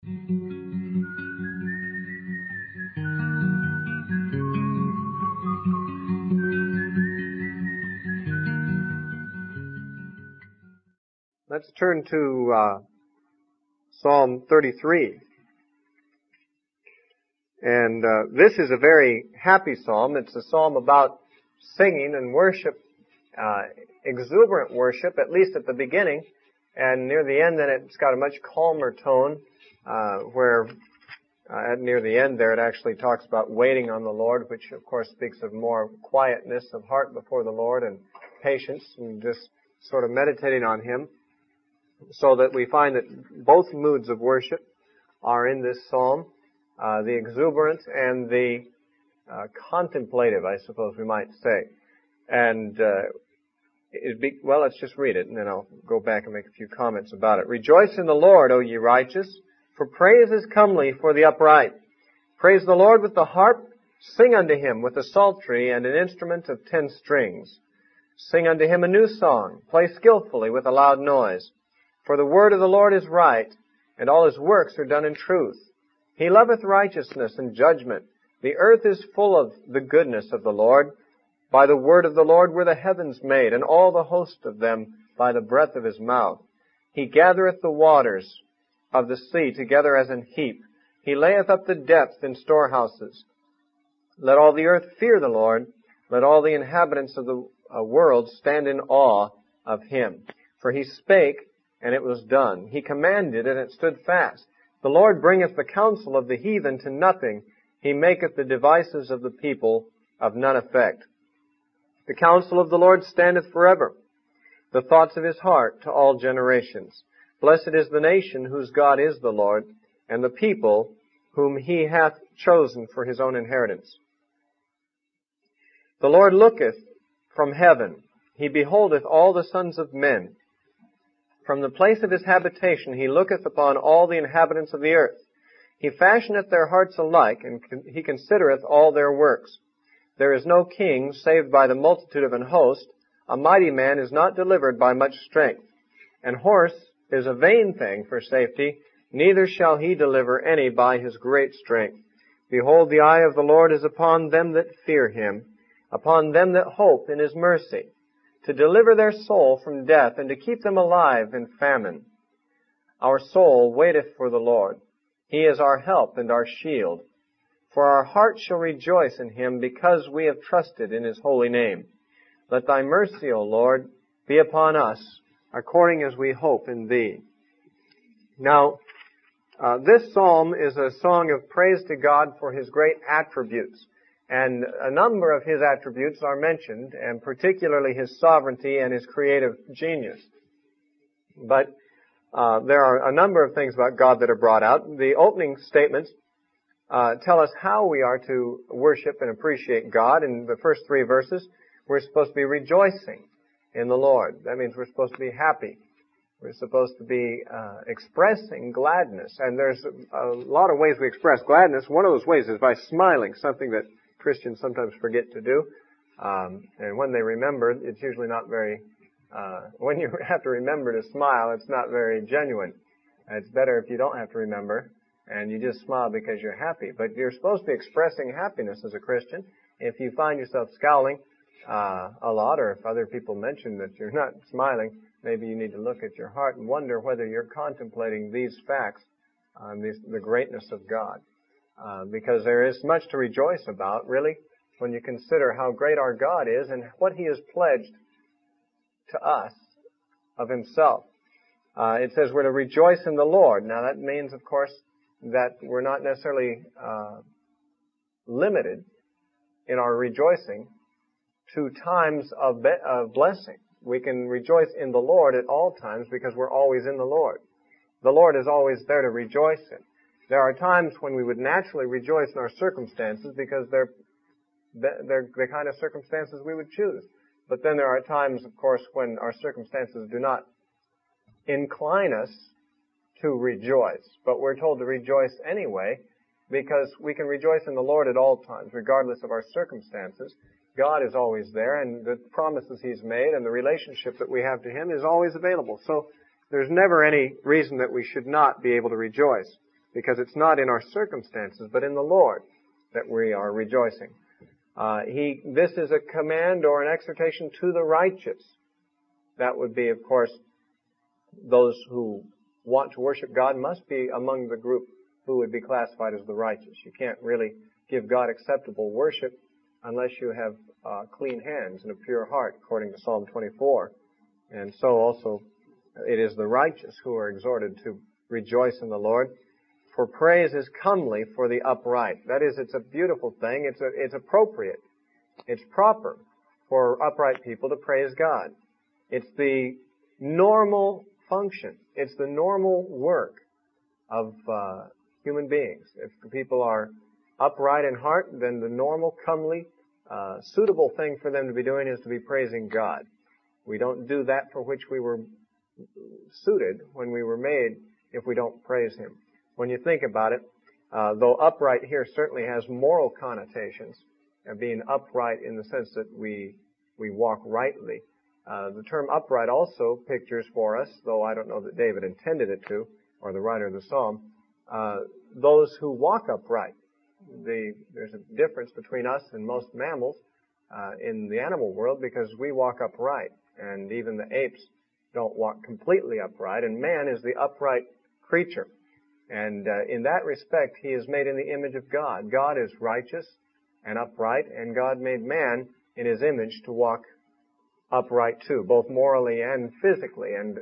Let's turn to Psalm 33. And this is a very happy psalm. It's a psalm about singing and worship, exuberant worship, at least at the beginning. And near the end, then it's got a much calmer tone, where near the end there it actually talks about waiting on the Lord, which of course speaks of more quietness of heart before the Lord and patience and just sort of meditating on Him. So that we find that both moods of worship are in this psalm, the exuberant and the contemplative, I suppose we might say. And let's just read it, and then I'll go back and make a few comments about it. Rejoice in the Lord, O ye righteous, for praise is comely for the upright. Praise the Lord with the harp, sing unto Him with a psaltery and an instrument of 10 strings. Sing unto Him a new song, play skillfully with a loud noise. For the word of the Lord is right, and all His works are done in truth. He loveth righteousness and judgment. The earth is full of the goodness of the Lord. By the word of the Lord were the heavens made, and all the host of them by the breath of His mouth. He gathereth the waters of the sea together as an heap. He layeth up the depth in storehouses. Let all the earth fear the Lord. Let all the inhabitants of the world stand in awe of Him. For He spake, and it was done. He commanded, and it stood fast. The Lord bringeth the counsel of the heathen to nothing. He maketh the devices of the people of none effect. The counsel of the Lord standeth forever, the thoughts of His heart to all generations. Blessed is the nation whose God is the Lord, and the people whom He hath chosen for His own inheritance. The Lord looketh from heaven. He beholdeth all the sons of men. From the place of His habitation He looketh upon all the inhabitants of the earth. He fashioneth their hearts alike, and He considereth all their works. There is no king saved by the multitude of an host. A mighty man is not delivered by much strength. An horse is a vain thing for safety, neither shall he deliver any by his great strength. Behold, the eye of the Lord is upon them that fear Him, upon them that hope in His mercy, to deliver their soul from death, and to keep them alive in famine. Our soul waiteth for the Lord. He is our help and our shield. For our heart shall rejoice in Him, because we have trusted in His holy name. Let Thy mercy, O Lord, be upon us, according as we hope in Thee. Now, this psalm is a song of praise to God for His great attributes. And a number of His attributes are mentioned, and particularly His sovereignty and His creative genius. But there are a number of things about God that are brought out. The opening statements tell us how we are to worship and appreciate God. In the first 3 verses, we're supposed to be rejoicing in the Lord. That means we're supposed to be happy. We're supposed to be expressing gladness. And there's a lot of ways we express gladness. One of those ways is by smiling, something that Christians sometimes forget to do. And when they remember, it's usually not very, when you have to remember to smile, it's not very genuine. It's better if you don't have to remember and you just smile because you're happy. But you're supposed to be expressing happiness as a Christian. If you find yourself scowling a lot, or if other people mention that you're not smiling, maybe you need to look at your heart and wonder whether you're contemplating these facts, the greatness of God. Because there is much to rejoice about, really, when you consider how great our God is and what He has pledged to us of Himself. It says we're to rejoice in the Lord. Now that means, of course, that we're not necessarily limited in our rejoicing to times of blessing. We can rejoice in the Lord at all times because we're always in the Lord. The Lord is always there to rejoice in. There are times when we would naturally rejoice in our circumstances because they're the kind of circumstances we would choose. But then there are times, of course, when our circumstances do not incline us to rejoice. But we're told to rejoice anyway because we can rejoice in the Lord at all times, regardless of our circumstances. God is always there, and the promises He's made and the relationship that we have to Him is always available. So there's never any reason that we should not be able to rejoice. because it's not in our circumstances, but in the Lord that we are rejoicing. This is a command or an exhortation to the righteous. That would be, of course, those who want to worship God must be among the group who would be classified as the righteous. You can't really give God acceptable worship unless you have clean hands and a pure heart, according to Psalm 24. And so also it is the righteous who are exhorted to rejoice in the Lord. For praise is comely for the upright. That is, it's a beautiful thing. It's appropriate. It's proper for upright people to praise God. It's the normal function. It's the normal work of human beings. If the people are upright in heart, then the normal, comely, suitable thing for them to be doing is to be praising God. We don't do that for which we were suited when we were made if we don't praise Him. When you think about it, though upright here certainly has moral connotations, being upright in the sense that we walk rightly, the term upright also pictures for us, though I don't know that David intended it to, or the writer of the psalm, those who walk upright. There's a difference between us and most mammals in the animal world because we walk upright, and even the apes don't walk completely upright, and man is the upright creature. And in that respect, he is made in the image of God. God is righteous and upright, and God made man in His image to walk upright too, both morally and physically. And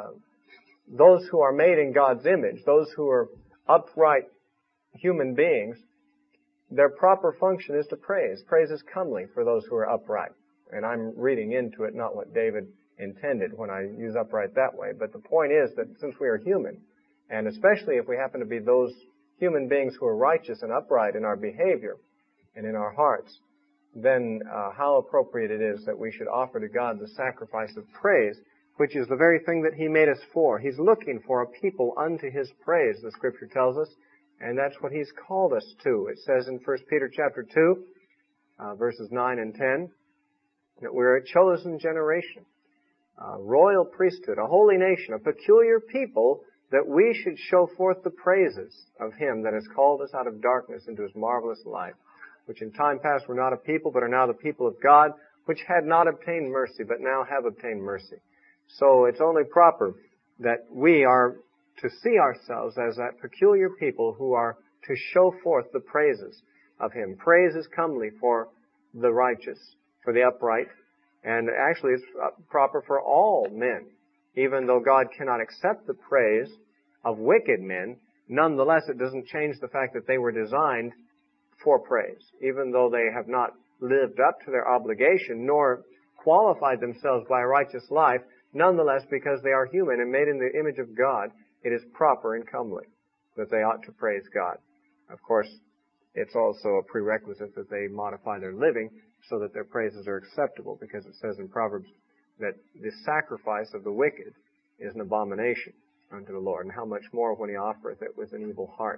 those who are made in God's image, those who are upright human beings, their proper function is to praise. Praise is comely for those who are upright. And I'm reading into it, not what David intended when I use upright that way. But the point is that since we are human, and especially if we happen to be those human beings who are righteous and upright in our behavior and in our hearts, then how appropriate it is that we should offer to God the sacrifice of praise, which is the very thing that He made us for. He's looking for a people unto His praise, the Scripture tells us, and that's what He's called us to. It says in 1 Peter chapter 2, verses 9 and 10, that we're a chosen generation, a royal priesthood, a holy nation, a peculiar people, that we should show forth the praises of Him that has called us out of darkness into His marvelous light, which in time past were not a people, but are now the people of God, which had not obtained mercy, but now have obtained mercy. So it's only proper that we are to see ourselves as that peculiar people who are to show forth the praises of Him. Praise is comely for the righteous, for the upright, and actually it's proper for all men. Even though God cannot accept the praise of wicked men, nonetheless it doesn't change the fact that they were designed for praise. Even though they have not lived up to their obligation, nor qualified themselves by a righteous life, nonetheless, because they are human and made in the image of God, it is proper and comely that they ought to praise God. Of course, it's also a prerequisite that they modify their living so that their praises are acceptable, because it says in Proverbs that the sacrifice of the wicked is an abomination unto the Lord, and how much more when he offereth it with an evil heart.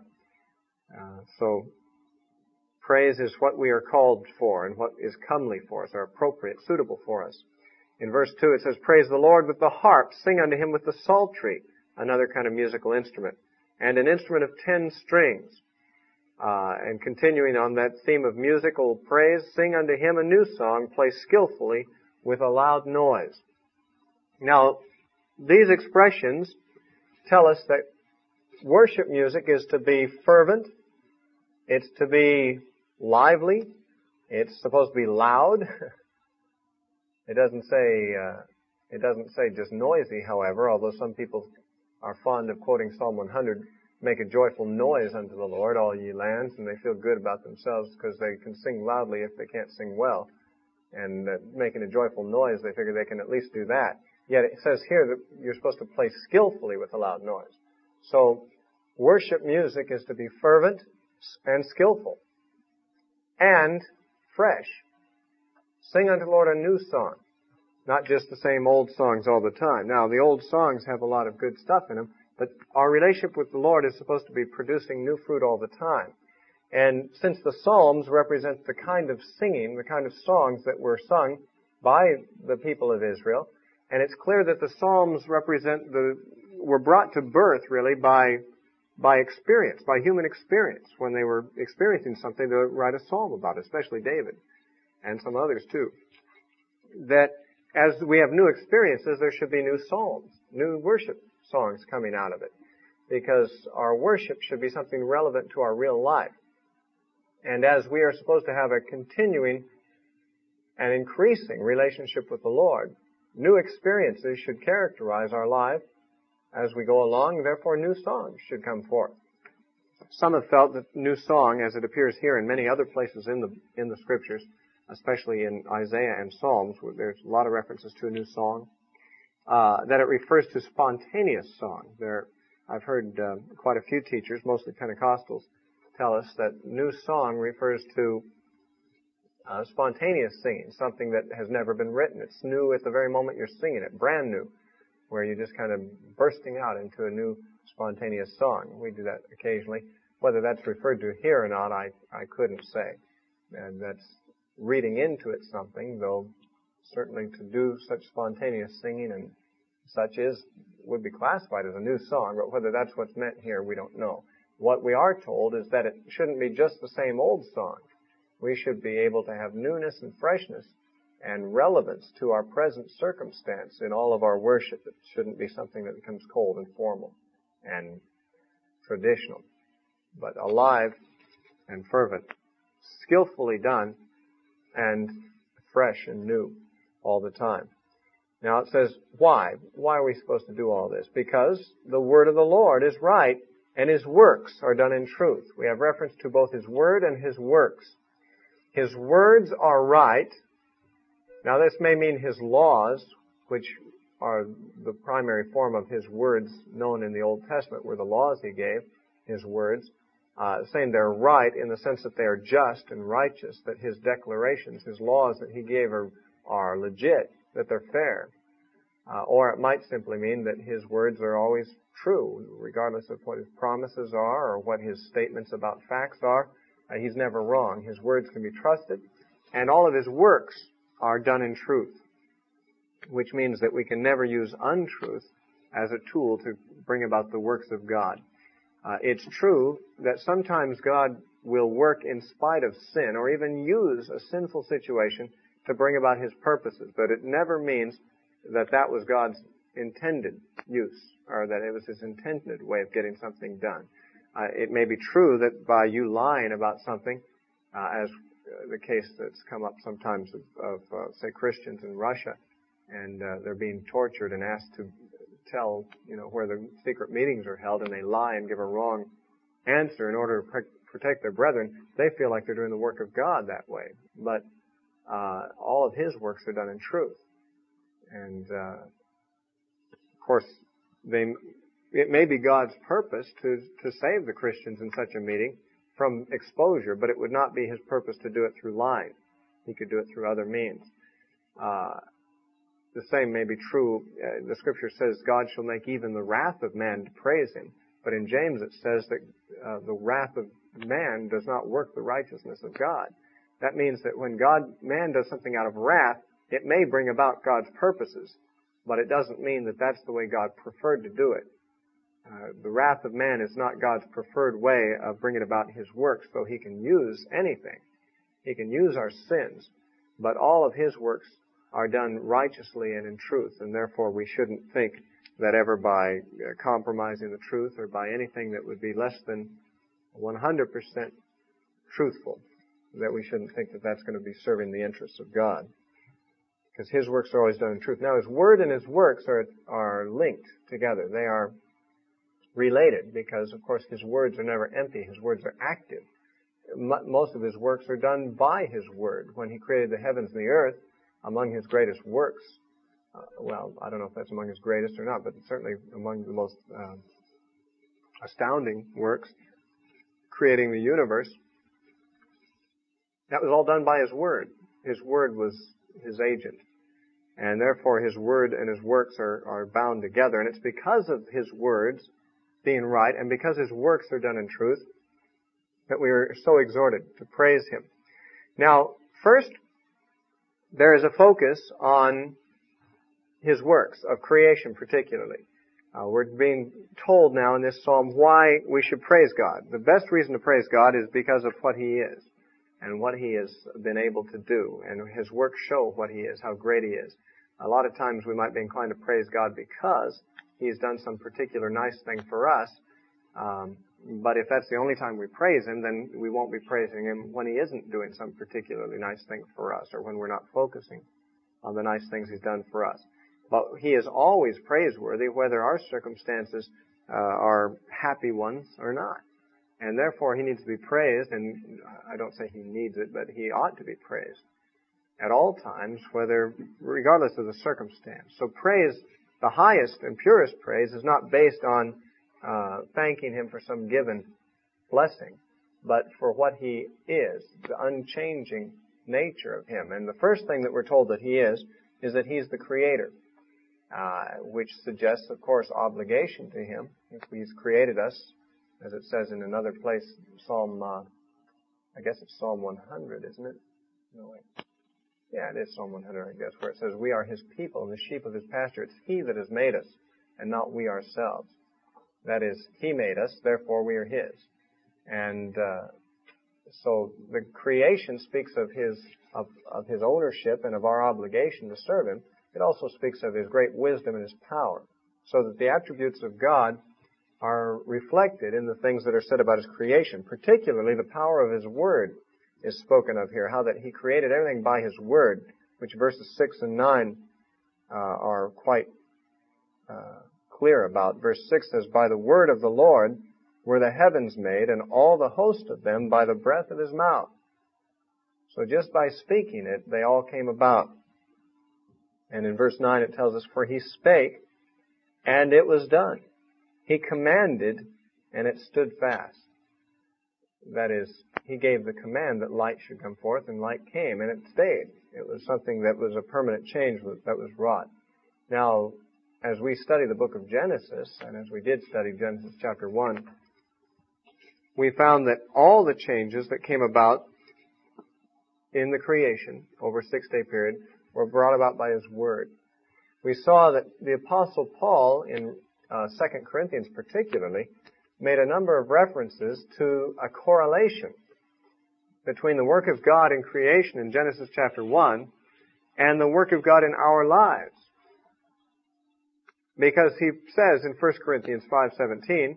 So praise is what we are called for and what is comely for us, or appropriate, suitable for us. In verse 2 it says, praise the Lord with the harp, sing unto Him with the psaltery, another kind of musical instrument, and an instrument of 10 strings. And continuing on that theme of musical praise, sing unto Him a new song, play skillfully with a loud noise. Now, these expressions tell us that worship music is to be fervent, it's to be lively, it's supposed to be loud. It doesn't say just noisy, however, although some people are fond of quoting Psalm 100, make a joyful noise unto the Lord, all ye lands, and they feel good about themselves because they can sing loudly if they can't sing well. And making a joyful noise, they figure they can at least do that. Yet it says here that you're supposed to play skillfully with a loud noise. So worship music is to be fervent and skillful and fresh. Sing unto the Lord a new song, not just the same old songs all the time. Now, the old songs have a lot of good stuff in them, but our relationship with the Lord is supposed to be producing new fruit all the time. And since the Psalms represent the kind of singing, the kind of songs that were sung by the people of Israel, and it's clear that the Psalms were brought to birth really by by experience, by human experience. When they were experiencing something, they would write a psalm about it, especially David, and some others too. That as we have new experiences, there should be new psalms, new worship songs coming out of it. Because our worship should be something relevant to our real life. And as we are supposed to have a continuing and increasing relationship with the Lord, new experiences should characterize our life as we go along. Therefore, new songs should come forth. Some have felt that new song, as it appears here in many other places in the Scriptures, especially in Isaiah and Psalms, where there's a lot of references to a new song, that it refers to spontaneous song. I've heard quite a few teachers, mostly Pentecostals, tell us that new song refers to spontaneous singing, something that has never been written. It's new at the very moment you're singing it, brand new, where you're just kind of bursting out into a new spontaneous song. We do that occasionally. Whether that's referred to here or not, I couldn't say. And that's reading into it something, though certainly to do such spontaneous singing and such would be classified as a new song, but whether that's what's meant here, we don't know. What we are told is that it shouldn't be just the same old song. We should be able to have newness and freshness and relevance to our present circumstance in all of our worship. It shouldn't be something that becomes cold and formal and traditional, but alive and fervent, skillfully done, and fresh and new all the time. Now it says, why? Why are we supposed to do all this? Because the word of the Lord is right, and His works are done in truth. We have reference to both His word and His works. His words are right. Now this may mean His laws, which are the primary form of His words known in the Old Testament, were the laws He gave, His words. Saying they're right in the sense that they are just and righteous, that His declarations, His laws that He gave are legit, that they're fair. Or it might simply mean that His words are always true, regardless of what His promises are or what His statements about facts are. He's never wrong. His words can be trusted, and all of His works are done in truth, which means that we can never use untruth as a tool to bring about the works of God. It's true that sometimes God will work in spite of sin, or even use a sinful situation to bring about His purposes, but it never means that that was God's intended use, or that it was His intended way of getting something done. It may be true that by you lying about something, as the case that's come up sometimes of say, Christians in Russia, and they're being tortured and asked to tell, where the secret meetings are held, and they lie and give a wrong answer in order to protect their brethren, they feel like they're doing the work of God that way. But all of His works are done in truth. And, of course, it may be God's purpose to save the Christians in such a meeting from exposure, but it would not be His purpose to do it through lying. He could do it through other means. The same may be true. The Scripture says God shall make even the wrath of man to praise Him. But in James it says that the wrath of man does not work the righteousness of God. That means that when man does something out of wrath, it may bring about God's purposes, but it doesn't mean that that's the way God preferred to do it. The wrath of man is not God's preferred way of bringing about His works, so He can use anything. He can use our sins, but all of His works are done righteously and in truth, and therefore we shouldn't think that ever by compromising the truth or by anything that would be less than 100% truthful, that we shouldn't think that that's going to be serving the interests of God. Because His works are always done in truth. Now His word and His works are linked together. They are related because, of course, His words are never empty. His words are active. Most of His works are done by His word. When He created the heavens and the earth, among His greatest works, I don't know if that's among His greatest or not, but certainly among the most astounding works, creating the universe, that was all done by His word. His word was His agent. And therefore His word and His works are bound together. And it's because of His words being right and because His works are done in truth that we are so exhorted to praise Him. Now, first, there is a focus on His works, of creation particularly. We're being told now in this psalm why we should praise God. The best reason to praise God is because of what He is and what He has been able to do, and His works show what He is, how great He is. A lot of times we might be inclined to praise God because He's done some particular nice thing for us, but if that's the only time we praise Him, then we won't be praising Him when He isn't doing some particularly nice thing for us, or when we're not focusing on the nice things He's done for us. But He is always praiseworthy, whether our circumstances are happy ones or not. And therefore He needs to be praised, and I don't say He needs it, but He ought to be praised at all times, regardless of the circumstance. So praise, the highest and purest praise, is not based on thanking Him for some given blessing, but for what He is, the unchanging nature of Him. And the first thing that we're told that He is that He's the Creator, which suggests, of course, obligation to Him. If He's created us, as it says in another place, I guess it's Psalm 100, isn't it? No, wait. Yeah, it is Psalm 100, I guess, where it says, we are His people and the sheep of His pasture. It's He that has made us, and not we ourselves. That is, He made us, therefore we are His. And so the creation speaks of His ownership and of our obligation to serve Him. It also speaks of His great wisdom and His power, so that the attributes of God are reflected in the things that are said about His creation. Particularly the power of His Word is spoken of here, how that He created everything by His Word, which verses 6 and 9 are quite clear about. Verse 6 says, by the word of the Lord were the heavens made, and all the host of them by the breath of His mouth. So just by speaking it, they all came about. And in verse 9 it tells us, for He spake, and it was done. He commanded, and it stood fast. That is, He gave the command that light should come forth, and light came, and it stayed. It was something that was a permanent change that was wrought. Now, as we study the book of Genesis, and as we did study Genesis chapter 1, we found that all the changes that came about in the creation over a 6-day period were brought about by His Word. We saw that the Apostle Paul, in 2 Corinthians particularly, made a number of references to a correlation between the work of God in creation in Genesis chapter 1 and the work of God in our lives. Because he says in 2 Corinthians 5:17,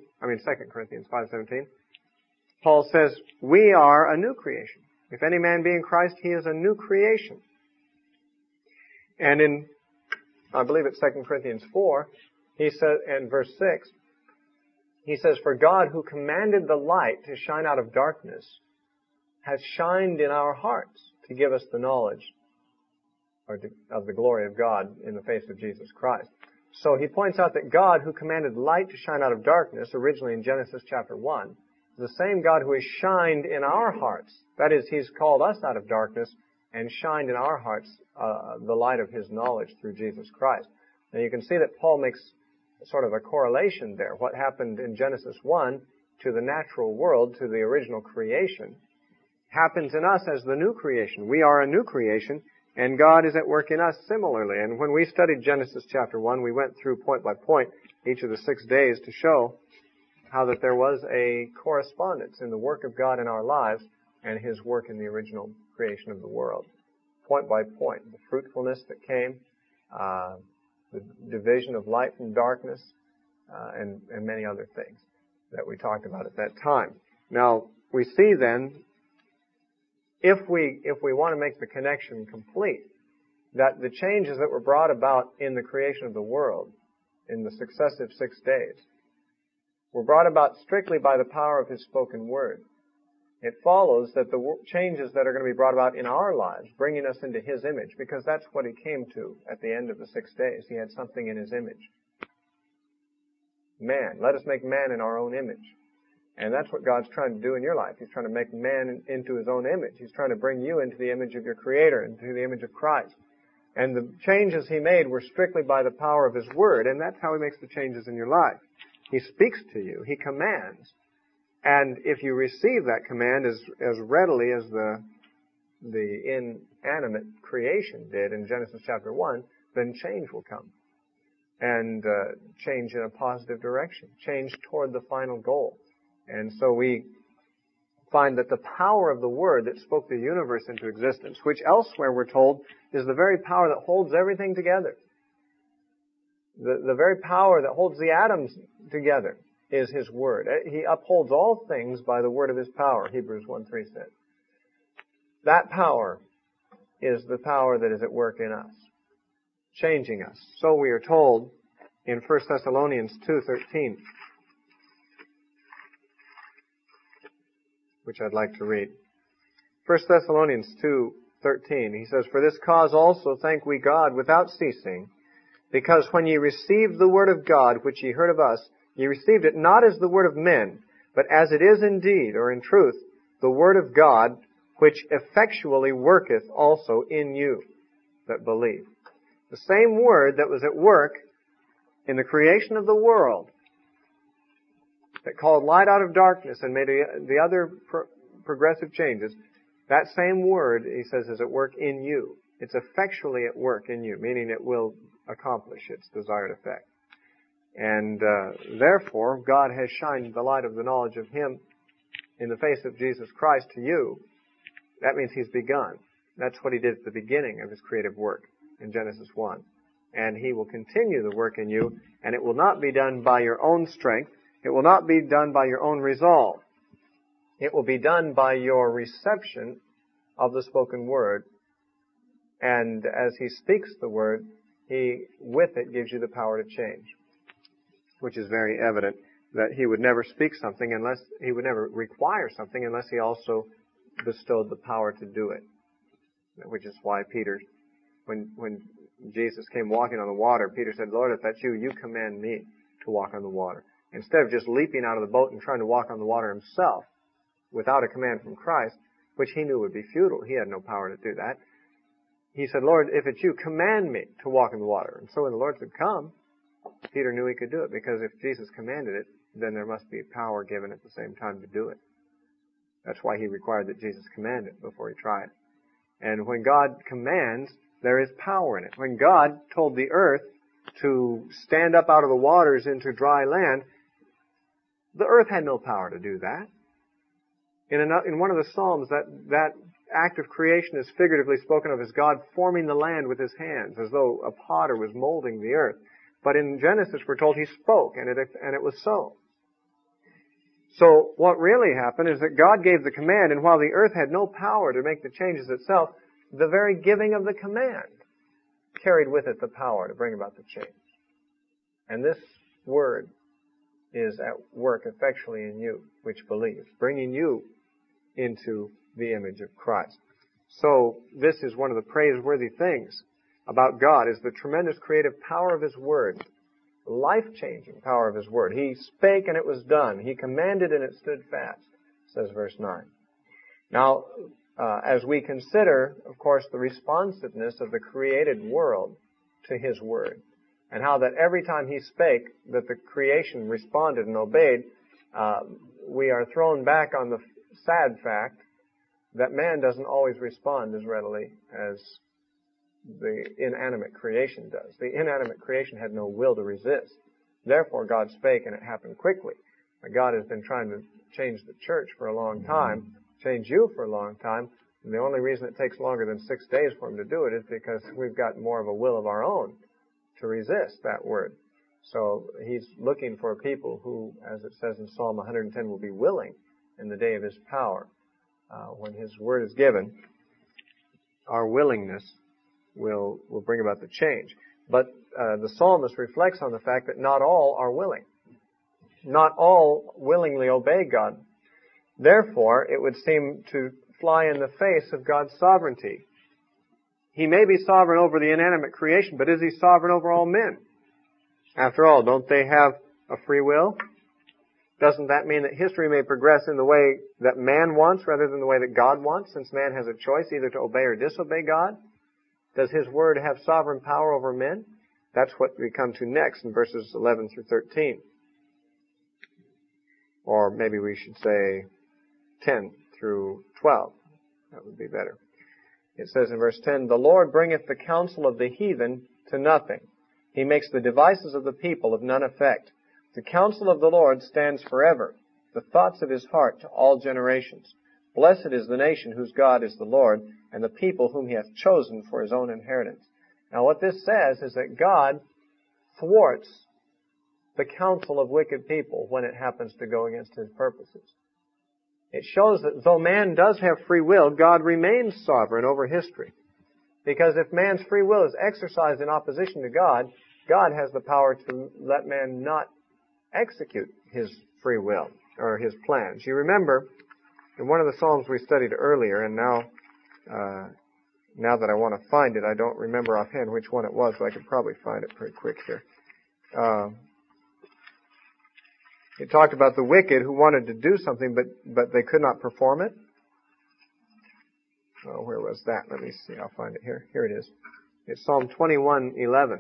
Paul says, we are a new creation. If any man be in Christ, he is a new creation. And in, I believe it's 2 Corinthians 4, he says, in verse 6, he says, for God who commanded the light to shine out of darkness has shined in our hearts to give us the knowledge of the glory of God in the face of Jesus Christ. So he points out that God who commanded light to shine out of darkness, originally in Genesis chapter 1, is the same God who has shined in our hearts. That is, He's called us out of darkness and shined in our hearts the light of His knowledge through Jesus Christ. Now you can see that Paul makes sort of a correlation there. What happened in Genesis 1 to the natural world, to the original creation, happens in us as the new creation. We are a new creation, and God is at work in us similarly. And when we studied Genesis chapter 1, we went through point by point each of the 6 days to show how that there was a correspondence in the work of God in our lives and His work in the original creation of the world. Point by point, the fruitfulness that came, the division of light from darkness, and many other things that we talked about at that time. Now, we see then, if we want to make the connection complete, that the changes that were brought about in the creation of the world in the successive 6 days were brought about strictly by the power of His spoken word. It follows that the changes that are going to be brought about in our lives, bringing us into His image, because that's what He came to at the end of the 6 days. He had something in His image. Man. Let us make man in our own image. And that's what God's trying to do in your life. He's trying to make man into His own image. He's trying to bring you into the image of your Creator, into the image of Christ. And the changes He made were strictly by the power of His Word, and that's how He makes the changes in your life. He speaks to you. He commands. And if you receive that command as readily as the inanimate creation did in Genesis chapter 1, then change will come. and change in a positive direction, change toward the final goal. And so we find that the power of the Word that spoke the universe into existence, which elsewhere we're told is the very power that holds everything together. The very power that holds the atoms together is His Word. He upholds all things by the word of His power, Hebrews 1:3 says. That power is the power that is at work in us, changing us. So we are told in 1 Thessalonians 2:13, which I'd like to read. 1 Thessalonians 2:13, he says, "For this cause also thank we God without ceasing, because when ye received the word of God, which ye heard of us, ye received it not as the word of men, but as it is indeed, or in truth, the word of God, which effectually worketh also in you that believe." The same word that was at work in the creation of the world, that called light out of darkness and made the other progressive changes, that same word, he says, is at work in you. It's effectually at work in you, meaning it will accomplish its desired effect. And therefore, God has shined the light of the knowledge of Him in the face of Jesus Christ to you. That means He's begun. That's what He did at the beginning of His creative work in Genesis 1. And He will continue the work in you, and it will not be done by your own strength. It will not be done by your own resolve. It will be done by your reception of the spoken word. And as He speaks the word, He, with it, gives you the power to change. Which is very evident that He would never speak something unless, He would never require something unless He also bestowed the power to do it. Which is why Peter, when Jesus came walking on the water, Peter said, "Lord, if that's you, you command me to walk on the water." Instead of just leaping out of the boat and trying to walk on the water himself without a command from Christ, which he knew would be futile. He had no power to do that. He said, "Lord, if it's you, command me to walk in the water." And so when the Lord said, "Come," Peter knew he could do it, because if Jesus commanded it, then there must be power given at the same time to do it. That's why he required that Jesus command it before he tried. And when God commands, there is power in it. When God told the earth to stand up out of the waters into dry land, the earth had no power to do that. In one of the Psalms, that act of creation is figuratively spoken of as God forming the land with His hands, as though a potter was molding the earth. But in Genesis, we're told He spoke, and it was so. So what really happened is that God gave the command, and while the earth had no power to make the changes itself, the very giving of the command carried with it the power to bring about the change. And this word is at work effectually in you, which believes, bringing you into the image of Christ. So this is one of the praiseworthy things about God, is the tremendous creative power of His Word, the life-changing power of His Word. He spake and it was done. He commanded and it stood fast, says verse 9. Now, as we consider, of course, the responsiveness of the created world to His Word, and how that every time He spake, that the creation responded and obeyed, we are thrown back on the sad fact that man doesn't always respond as readily as the inanimate creation does. The inanimate creation had no will to resist. Therefore, God spake and it happened quickly. God has been trying to change the church for a long time, change you for a long time. And the only reason it takes longer than 6 days for Him to do it is because we've got more of a will of our own to resist that word. So He's looking for people who, as it says in Psalm 110, will be willing in the day of His power. When His word is given, our willingness will bring about the change. But the psalmist reflects on the fact that not all are willing. Not all willingly obey God. Therefore, it would seem to fly in the face of God's sovereignty. He may be sovereign over the inanimate creation, but is He sovereign over all men? After all, don't they have a free will? Doesn't that mean that history may progress in the way that man wants rather than the way that God wants, since man has a choice either to obey or disobey God? Does His Word have sovereign power over men? That's what we come to next in verses 11 through 13. Or maybe we should say 10 through 12. That would be better. It says in verse 10, "The Lord bringeth the counsel of the heathen to nothing. He makes the devices of the people of none effect. The counsel of the Lord stands forever, the thoughts of his heart to all generations. Blessed is the nation whose God is the Lord, and the people whom he hath chosen for his own inheritance. Now what this says is that God thwarts the counsel of wicked people when it happens to go against his purposes. It shows that though man does have free will, God remains sovereign over history. Because if man's free will is exercised in opposition to God, God has the power to let man not execute his free will or his plans. You remember in one of the Psalms we studied earlier, and now that I want to find it, I don't remember offhand which one it was, but I could probably find it pretty quick here. It talked about the wicked who wanted to do something, but they could not perform it. Oh, where was that? Let me see. I'll find it here. Here it is. It's Psalm 21:11.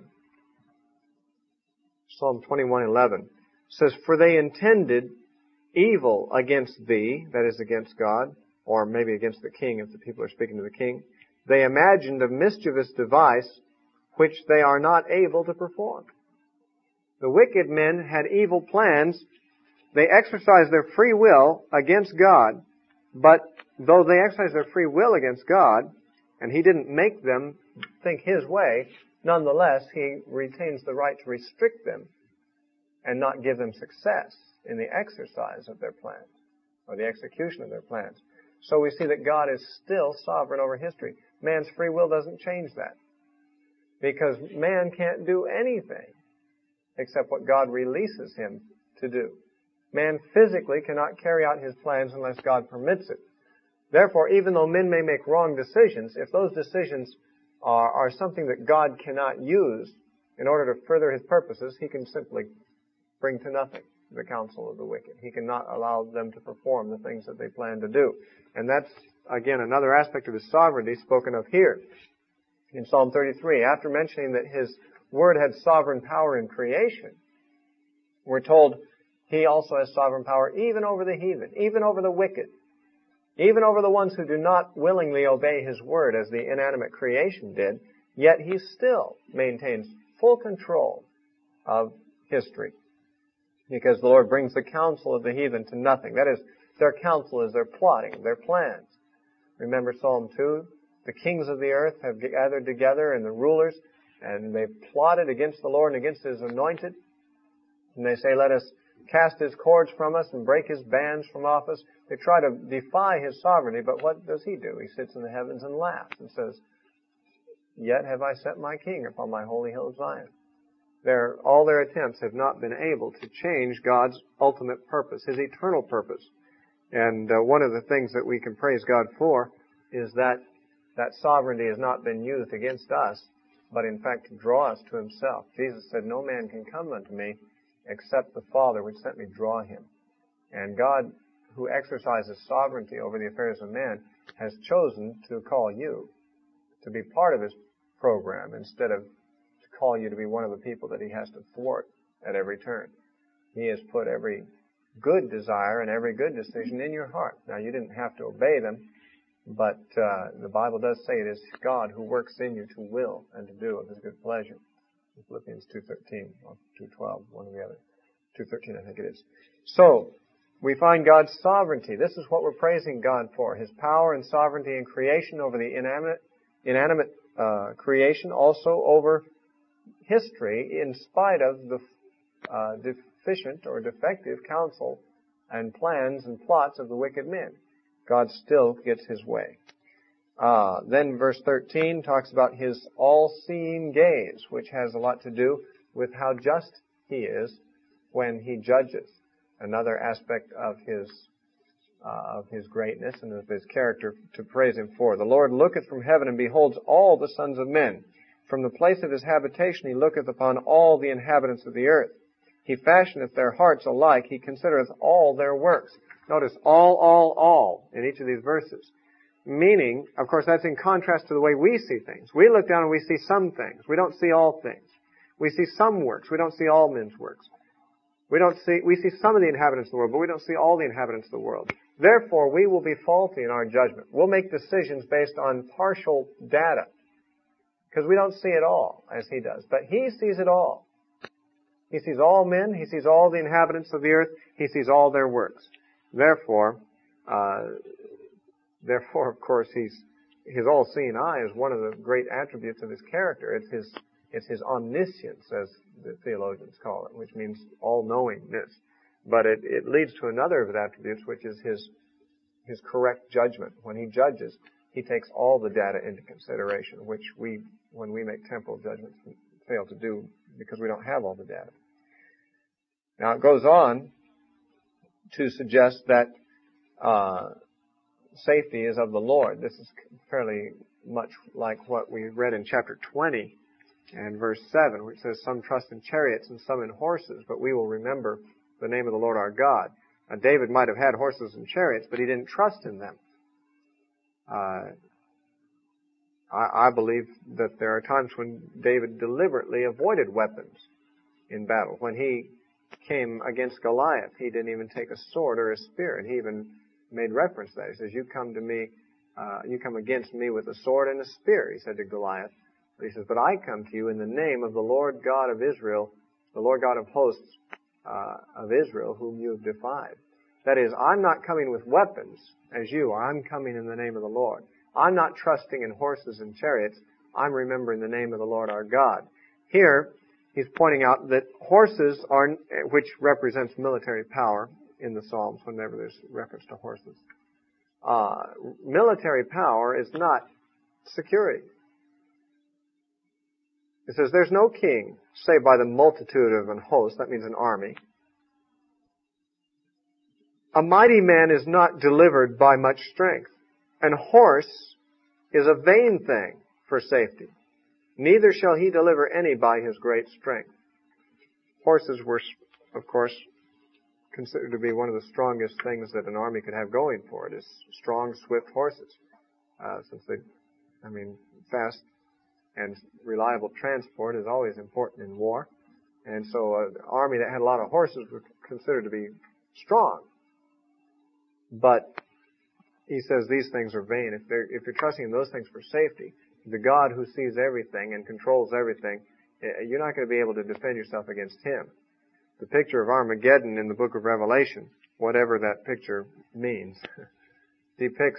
Psalm 21:11 says, "For they intended evil against thee," that is against God, or maybe against the king if the people are speaking to the king. "They imagined a mischievous device which they are not able to perform." The wicked men had evil plans. They exercised their free will against God, but though they exercised their free will against God, and he didn't make them think his way, nonetheless, he retains the right to restrict them and not give them success in the exercise of their plans or the execution of their plans. So we see that God is still sovereign over history. Man's free will doesn't change that, because man can't do anything except what God releases him to do. Man physically cannot carry out his plans unless God permits it. Therefore, even though men may make wrong decisions, if those decisions are something that God cannot use in order to further his purposes, he can simply bring to nothing the counsel of the wicked. He cannot allow them to perform the things that they plan to do. And that's, again, another aspect of his sovereignty spoken of here. In Psalm 33, after mentioning that his word had sovereign power in creation, we're told he also has sovereign power even over the heathen, even over the wicked, even over the ones who do not willingly obey his word as the inanimate creation did, yet he still maintains full control of history. Because the Lord brings the counsel of the heathen to nothing. That is, their counsel is their plotting, their plans. Remember Psalm 2? The kings of the earth have gathered together, and the rulers, and they've plotted against the Lord and against his anointed. And they say, let us cast his cords from us and break his bands from off us. They try to defy his sovereignty, but what does he do? He sits in the heavens and laughs and says, "Yet have I set my king upon my holy hill of Zion." All their attempts have not been able to change God's ultimate purpose, his eternal purpose. And one of the things that we can praise God for is that sovereignty has not been used against us, but in fact to draw us to himself. Jesus said, "No man can come unto me except the Father which sent me draw him." And God, who exercises sovereignty over the affairs of man, has chosen to call you to be part of his program instead of to call you to be one of the people that he has to thwart at every turn. He has put every good desire and every good decision in your heart. Now, you didn't have to obey them, but the Bible does say it is God who works in you to will and to do of his good pleasure. Philippians 2:13 or 2:12, one or the other. 2:13, I think it is. So, we find God's sovereignty. This is what we're praising God for. His power and sovereignty in creation over the inanimate creation, also over history, in spite of the deficient or defective counsel and plans and plots of the wicked men. God still gets his way. Then verse 13 talks about his all-seeing gaze, which has a lot to do with how just he is when he judges. Another aspect of his greatness and of his character to praise him for. "The Lord looketh from heaven and beholds all the sons of men. From the place of his habitation he looketh upon all the inhabitants of the earth. He fashioneth their hearts alike. He considereth all their works." Notice all in each of these verses. Meaning, of course, that's in contrast to the way we see things. We look down and we see some things. We don't see all things. We see some works. We don't see all men's works. We see some of the inhabitants of the world, but we don't see all the inhabitants of the world. Therefore, we will be faulty in our judgment. We'll make decisions based on partial data because we don't see it all as He does. But He sees it all. He sees all men. He sees all the inhabitants of the earth. He sees all their works. Therefore, of course, His all-seeing eye is one of the great attributes of His character. It's His omniscience, as the theologians call it, which means all-knowingness. But it leads to another of His attributes, which is His correct judgment. When He judges, He takes all the data into consideration, which when we make temporal judgments, fail to do because we don't have all the data. Now it goes on to suggest that safety is of the Lord. This is fairly much like what we read in chapter 20 and verse 7, which says, "Some trust in chariots and some in horses, but we will remember the name of the Lord our God." Now, David might have had horses and chariots, but he didn't trust in them. I believe that there are times when David deliberately avoided weapons in battle. When he came against Goliath, he didn't even take a sword or a spear, and he even made reference to that. He says, you come against me with a sword and a spear, he said to Goliath. But he says, but I come to you in the name of the Lord God of Israel, the Lord God of hosts of Israel, whom you have defied. That is, I'm not coming with weapons as you are. I'm coming in the name of the Lord. I'm not trusting in horses and chariots. I'm remembering the name of the Lord our God. Here, he's pointing out that horses are, which represents military power in the Psalms whenever there's reference to horses. Military power is not security. It says, there's no king, save by the multitude of an host. That means an army. A mighty man is not delivered by much strength. An horse is a vain thing for safety. Neither shall he deliver any by his great strength. Horses were, of course, considered to be one of the strongest things that an army could have going for it, is strong, swift horses. Since fast and reliable transport is always important in war. And so an army that had a lot of horses was considered to be strong. But he says these things are vain. If you're trusting in those things for safety, the God who sees everything and controls everything, you're not going to be able to defend yourself against Him. The picture of Armageddon in the book of Revelation, whatever that picture means, depicts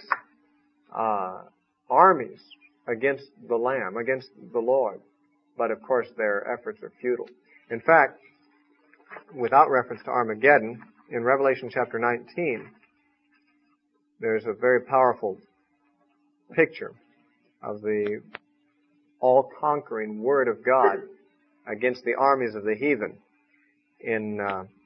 armies against the Lamb, against the Lord. But of course their efforts are futile. In fact, without reference to Armageddon, in Revelation chapter 19, there's a very powerful picture of the all-conquering Word of God against the armies of the heathen. In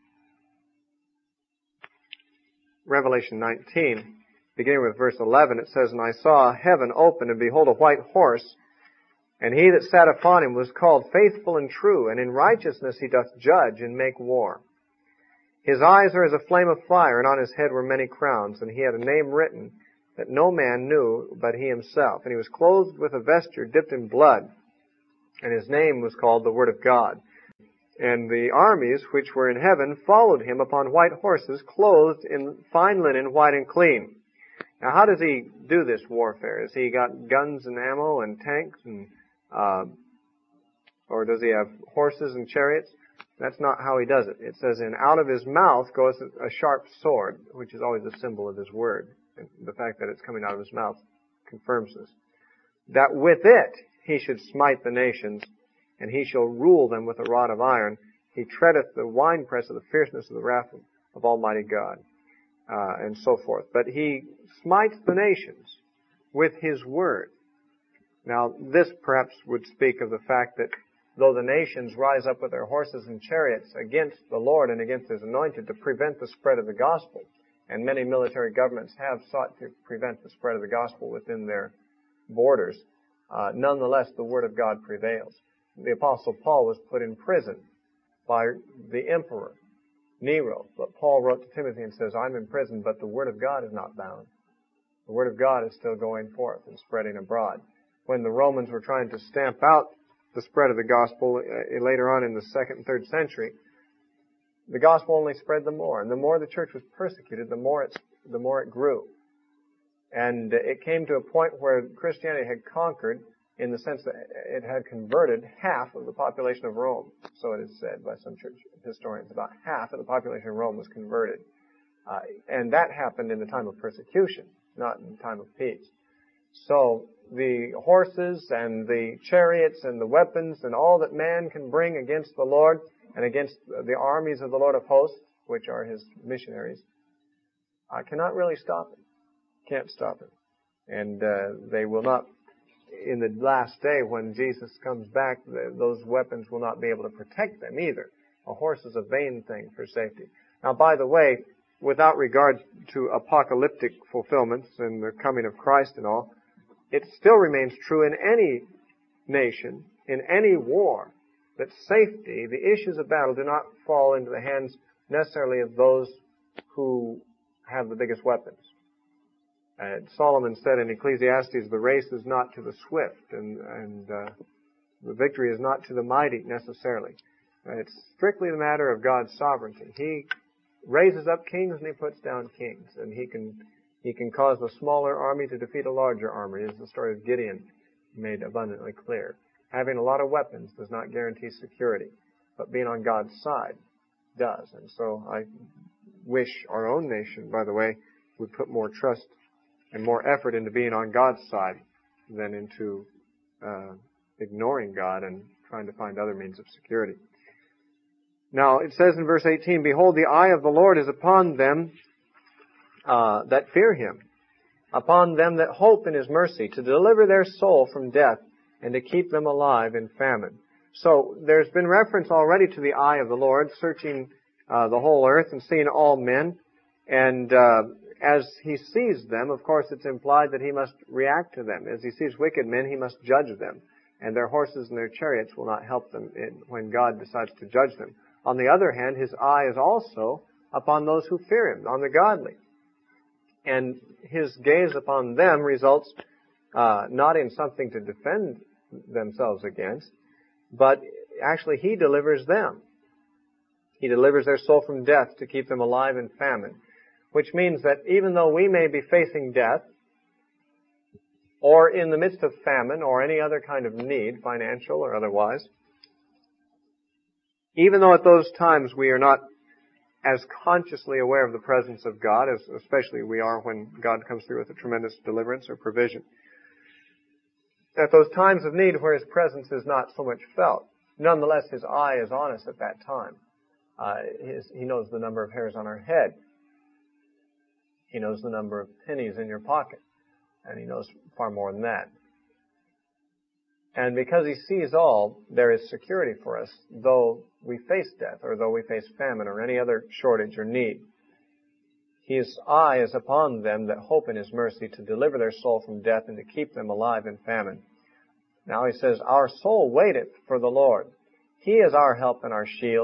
Revelation 19, beginning with verse 11, it says, "And I saw heaven open, and behold, a white horse, and he that sat upon him was called Faithful and True, and in righteousness he doth judge and make war. His eyes are as a flame of fire, and on his head were many crowns, and he had a name written that no man knew but he himself. And he was clothed with a vesture dipped in blood, and his name was called the Word of God. And the armies which were in heaven followed him upon white horses, clothed in fine linen, white and clean." Now, how does he do this warfare? Has he got guns and ammo and tanks, and or does he have horses and chariots? That's not how he does it. It says, "And out of his mouth goes a sharp sword," which is always a symbol of his word. And the fact that it's coming out of his mouth confirms this. "That with it he should smite the nations, and he shall rule them with a rod of iron. He treadeth the winepress of the fierceness of the wrath of Almighty God," and so forth. But he smites the nations with his word. Now, this perhaps would speak of the fact that though the nations rise up with their horses and chariots against the Lord and against His anointed to prevent the spread of the gospel, and many military governments have sought to prevent the spread of the gospel within their borders, nonetheless the Word of God prevails. The Apostle Paul was put in prison by the emperor, Nero. But Paul wrote to Timothy and says, "I'm in prison, but the Word of God is not bound." The Word of God is still going forth and spreading abroad. When the Romans were trying to stamp out the spread of the gospel later on in the 2nd and 3rd century, the gospel only spread the more. And the more the church was persecuted, the more it grew. And it came to a point where Christianity had conquered in the sense that it had converted half of the population of Rome. So it is said by some church historians. About half of the population of Rome was converted. And that happened in the time of persecution, not in the time of peace. So the horses and the chariots and the weapons and all that man can bring against the Lord and against the armies of the Lord of hosts, which are his missionaries, cannot really stop him. Can't stop him. And they will not, in the last day when Jesus comes back, those weapons will not be able to protect them either. A horse is a vain thing for safety. Now, by the way, without regard to apocalyptic fulfillments and the coming of Christ and all, it still remains true in any nation, in any war, that safety, the issues of battle, do not fall into the hands necessarily of those who have the biggest weapons. Solomon said in Ecclesiastes, the race is not to the swift, and the victory is not to the mighty necessarily. It's strictly the matter of God's sovereignty. He raises up kings and he puts down kings, and he can cause a smaller army to defeat a larger army, as the story of Gideon made abundantly clear. Having a lot of weapons does not guarantee security, but being on God's side does. And so I wish our own nation, by the way, would put more trust and more effort into being on God's side than into ignoring God and trying to find other means of security. Now, it says in verse 18, behold, the eye of the Lord is upon them that fear him, upon them that hope in his mercy, to deliver their soul from death and to keep them alive in famine. So there's been reference already to the eye of the Lord, searching the whole earth and seeing all men. And as he sees them, of course, it's implied that he must react to them. As he sees wicked men, he must judge them. And their horses and their chariots will not help them when God decides to judge them. On the other hand, his eye is also upon those who fear him, on the godly. And his gaze upon them results not in something to defend themselves against, but actually he delivers them. He delivers their soul from death to keep them alive in famine, which means that even though we may be facing death, or in the midst of famine, or any other kind of need, financial or otherwise, even though at those times we are not as consciously aware of the presence of God, as especially we are when God comes through with a tremendous deliverance or provision, at those times of need where his presence is not so much felt, nonetheless his eye is on us at that time. He knows the number of hairs on our head. He knows the number of pennies in your pocket. And he knows far more than that. And because he sees all, there is security for us, though we face death, or though we face famine, or any other shortage or need. His eye is upon them that hope in his mercy, to deliver their soul from death and to keep them alive in famine. Now he says, our soul waiteth for the Lord. He is our help and our shield.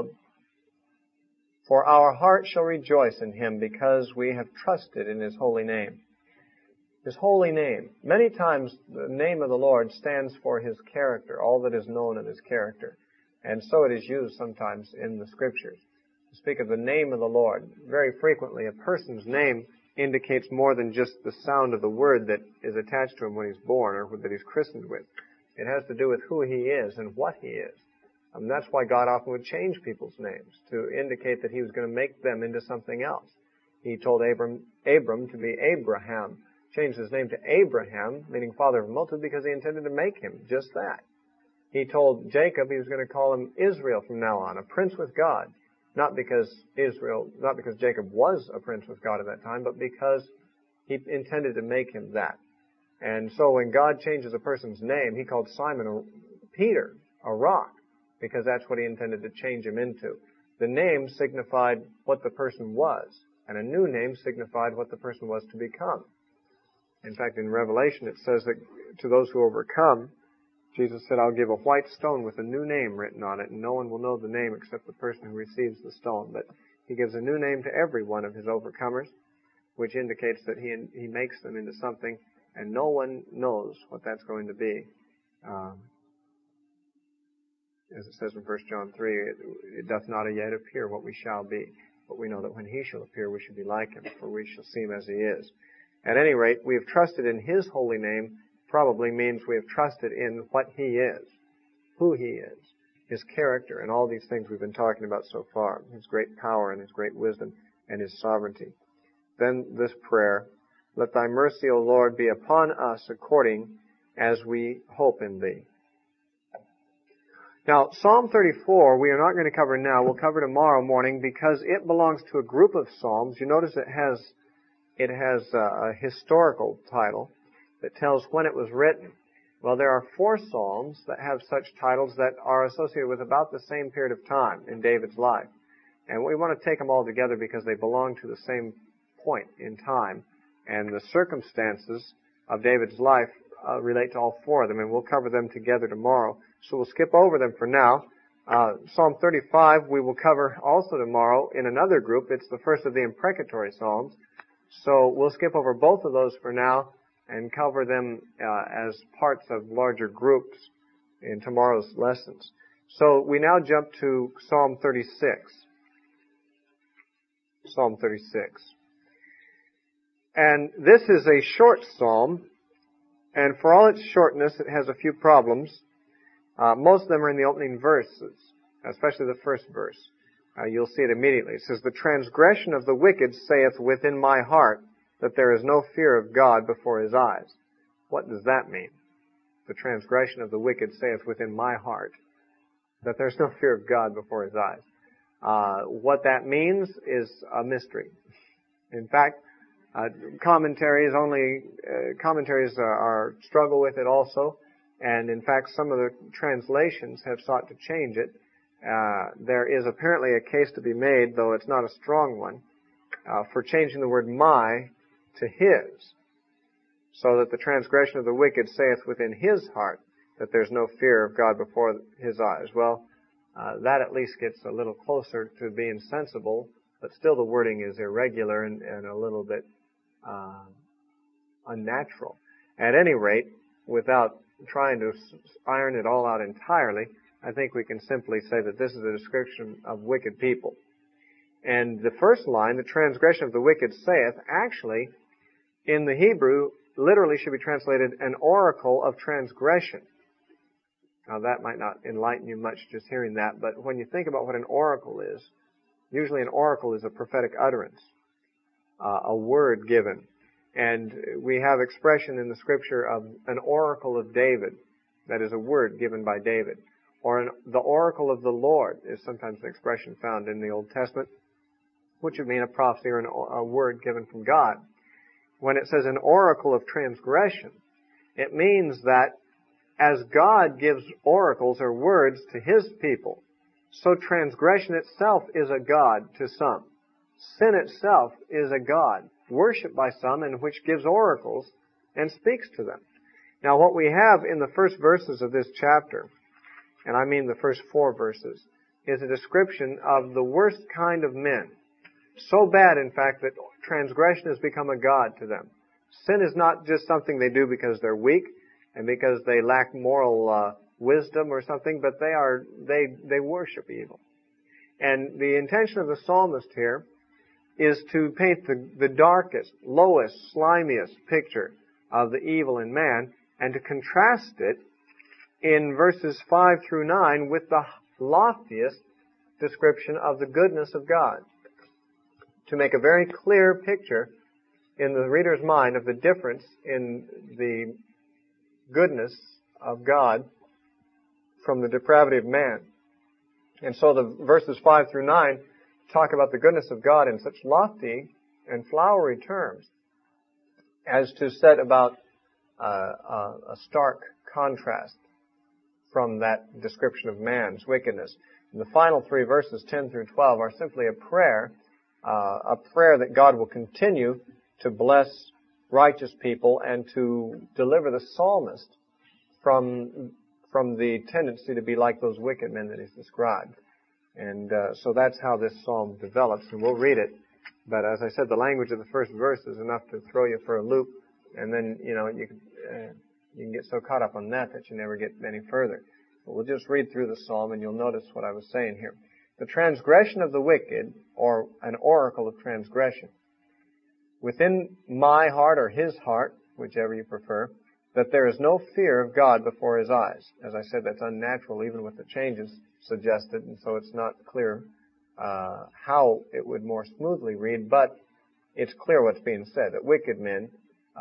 For our heart shall rejoice in him, because we have trusted in his holy name. His holy name. Many times the name of the Lord stands for his character, all that is known of his character. And so it is used sometimes in the Scriptures. To speak of the name of the Lord, very frequently a person's name indicates more than just the sound of the word that is attached to him when he's born or that he's christened with. It has to do with who he is and what he is. And that's why God often would change people's names, to indicate that he was going to make them into something else. He told Abram to be Abraham, changed his name to Abraham, meaning father of a multitude, because he intended to make him just that. He told Jacob he was going to call him Israel from now on, a prince with God. Not because Jacob was a prince with God at that time, but because he intended to make him that. And so when God changes a person's name, he called Simon Peter, a rock, because that's what he intended to change him into. The name signified what the person was, and a new name signified what the person was to become. In fact, in Revelation it says that to those who overcome, Jesus said, I'll give a white stone with a new name written on it, and no one will know the name except the person who receives the stone. But he gives a new name to every one of his overcomers, which indicates that he makes them into something, and no one knows what that's going to be. As it says in 1 John 3, it doth not yet appear what we shall be. But we know that when he shall appear, we shall be like him, for we shall see him as he is. At any rate, we have trusted in his holy name, probably means we have trusted in what He is, who He is, His character, and all these things we've been talking about so far, His great power and His great wisdom and His sovereignty. Then this prayer, let Thy mercy, O Lord, be upon us according as we hope in Thee. Now, Psalm 34 we are not going to cover now. We'll cover tomorrow morning because it belongs to a group of psalms. You notice it has a historical title that tells when it was written. Well, there are 4 psalms that have such titles that are associated with about the same period of time in David's life. And we want to take them all together because they belong to the same point in time. And the circumstances of David's life relate to all 4 of them, and we'll cover them together tomorrow. So we'll skip over them for now. Psalm 35 we will cover also tomorrow in another group. It's the first of the imprecatory psalms. So we'll skip over both of those for now and cover them as parts of larger groups in tomorrow's lessons. So we now jump to Psalm 36. Psalm 36. And this is a short psalm, and for all its shortness, it has a few problems. Most of them are in the opening verses, especially the first verse. You'll see it immediately. It says, the transgression of the wicked saith within my heart that there is no fear of God before His eyes. What does that mean? The transgression of the wicked saith within my heart that there's no fear of God before His eyes. What that means is a mystery. In fact, commentaries are struggle with it also. And in fact, some of the translations have sought to change it. There is apparently a case to be made, though it's not a strong one, for changing the word my to his, so that the transgression of the wicked saith within his heart that there's no fear of God before His eyes. Well, that at least gets a little closer to being sensible, but still the wording is irregular and a little bit unnatural. At any rate, without trying to iron it all out entirely, I think we can simply say that this is a description of wicked people. And the first line, the transgression of the wicked saith, actually, in the Hebrew, literally should be translated an oracle of transgression. Now that might not enlighten you much just hearing that, but when you think about what an oracle is, usually an oracle is a prophetic utterance, a word given. And we have expression in the Scripture of an oracle of David, that is a word given by David. Or the oracle of the Lord is sometimes an expression found in the Old Testament, which would mean a prophecy or a word given from God. When it says an oracle of transgression, it means that as God gives oracles or words to His people, so transgression itself is a god to some. Sin itself is a god, worshipped by some, and which gives oracles and speaks to them. Now what we have in the first verses of this chapter, and I mean the first 4 verses, is a description of the worst kind of men. So bad, in fact, that transgression has become a god to them. Sin is not just something they do because they're weak and because they lack moral wisdom or something, but they worship evil. And the intention of the psalmist here is to paint the darkest, lowest, slimiest picture of the evil in man, and to contrast it in verses 5 through 9 with the loftiest description of the goodness of God, to make a very clear picture in the reader's mind of the difference in the goodness of God from the depravity of man. And so the verses 5 through 9 talk about the goodness of God in such lofty and flowery terms as to set about a stark contrast from that description of man's wickedness. And the final 3 verses, 10 through 12, are simply a prayer that God will continue to bless righteous people and to deliver the psalmist from the tendency to be like those wicked men that he's described. And so that's how this psalm develops, and we'll read it. But as I said, the language of the first verse is enough to throw you for a loop, and then you can get so caught up on that you never get any further. But we'll just read through the psalm, and you'll notice what I was saying here. The transgression of the wicked, or an oracle of transgression, within my heart or his heart, whichever you prefer, that there is no fear of God before his eyes. As I said, that's unnatural even with the changes suggested, and so it's not clear how it would more smoothly read, but it's clear what's being said, that wicked men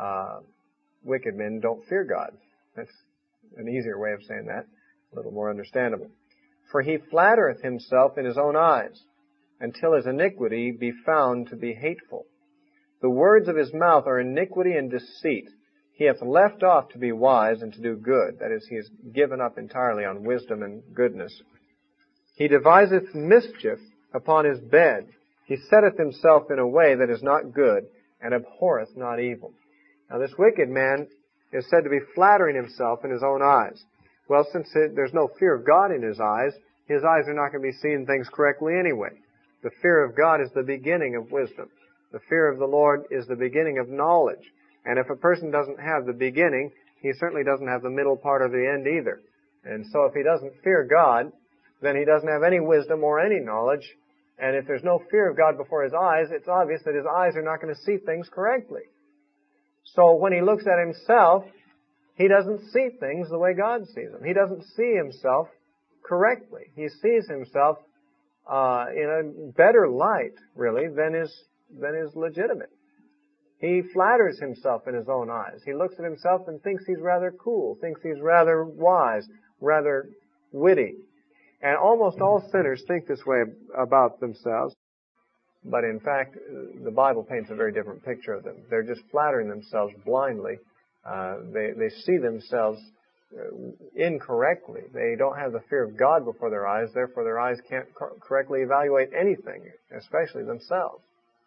don't fear God. That's an easier way of saying that, a little more understandable. For he flattereth himself in his own eyes, until his iniquity be found to be hateful. The words of his mouth are iniquity and deceit. He hath left off to be wise and to do good. That is, he has given up entirely on wisdom and goodness. He deviseth mischief upon his bed. He setteth himself in a way that is not good, and abhorreth not evil. Now this wicked man is said to be flattering himself in his own eyes. Well, since there's no fear of God in his eyes are not going to be seeing things correctly anyway. The fear of God is the beginning of wisdom. The fear of the Lord is the beginning of knowledge. And if a person doesn't have the beginning, he certainly doesn't have the middle part or the end either. And so if he doesn't fear God, then he doesn't have any wisdom or any knowledge. And if there's no fear of God before his eyes, it's obvious that his eyes are not going to see things correctly. So when he looks at himself, he doesn't see things the way God sees them. He doesn't see himself correctly. He sees himself in a better light, really, than is legitimate. He flatters himself in his own eyes. He looks at himself and thinks he's rather cool, thinks he's rather wise, rather witty. And almost all sinners think this way about themselves. But in fact, the Bible paints a very different picture of them. They're just flattering themselves blindly. They see themselves incorrectly. They don't have the fear of God before their eyes, therefore their eyes can't correctly evaluate anything, especially themselves.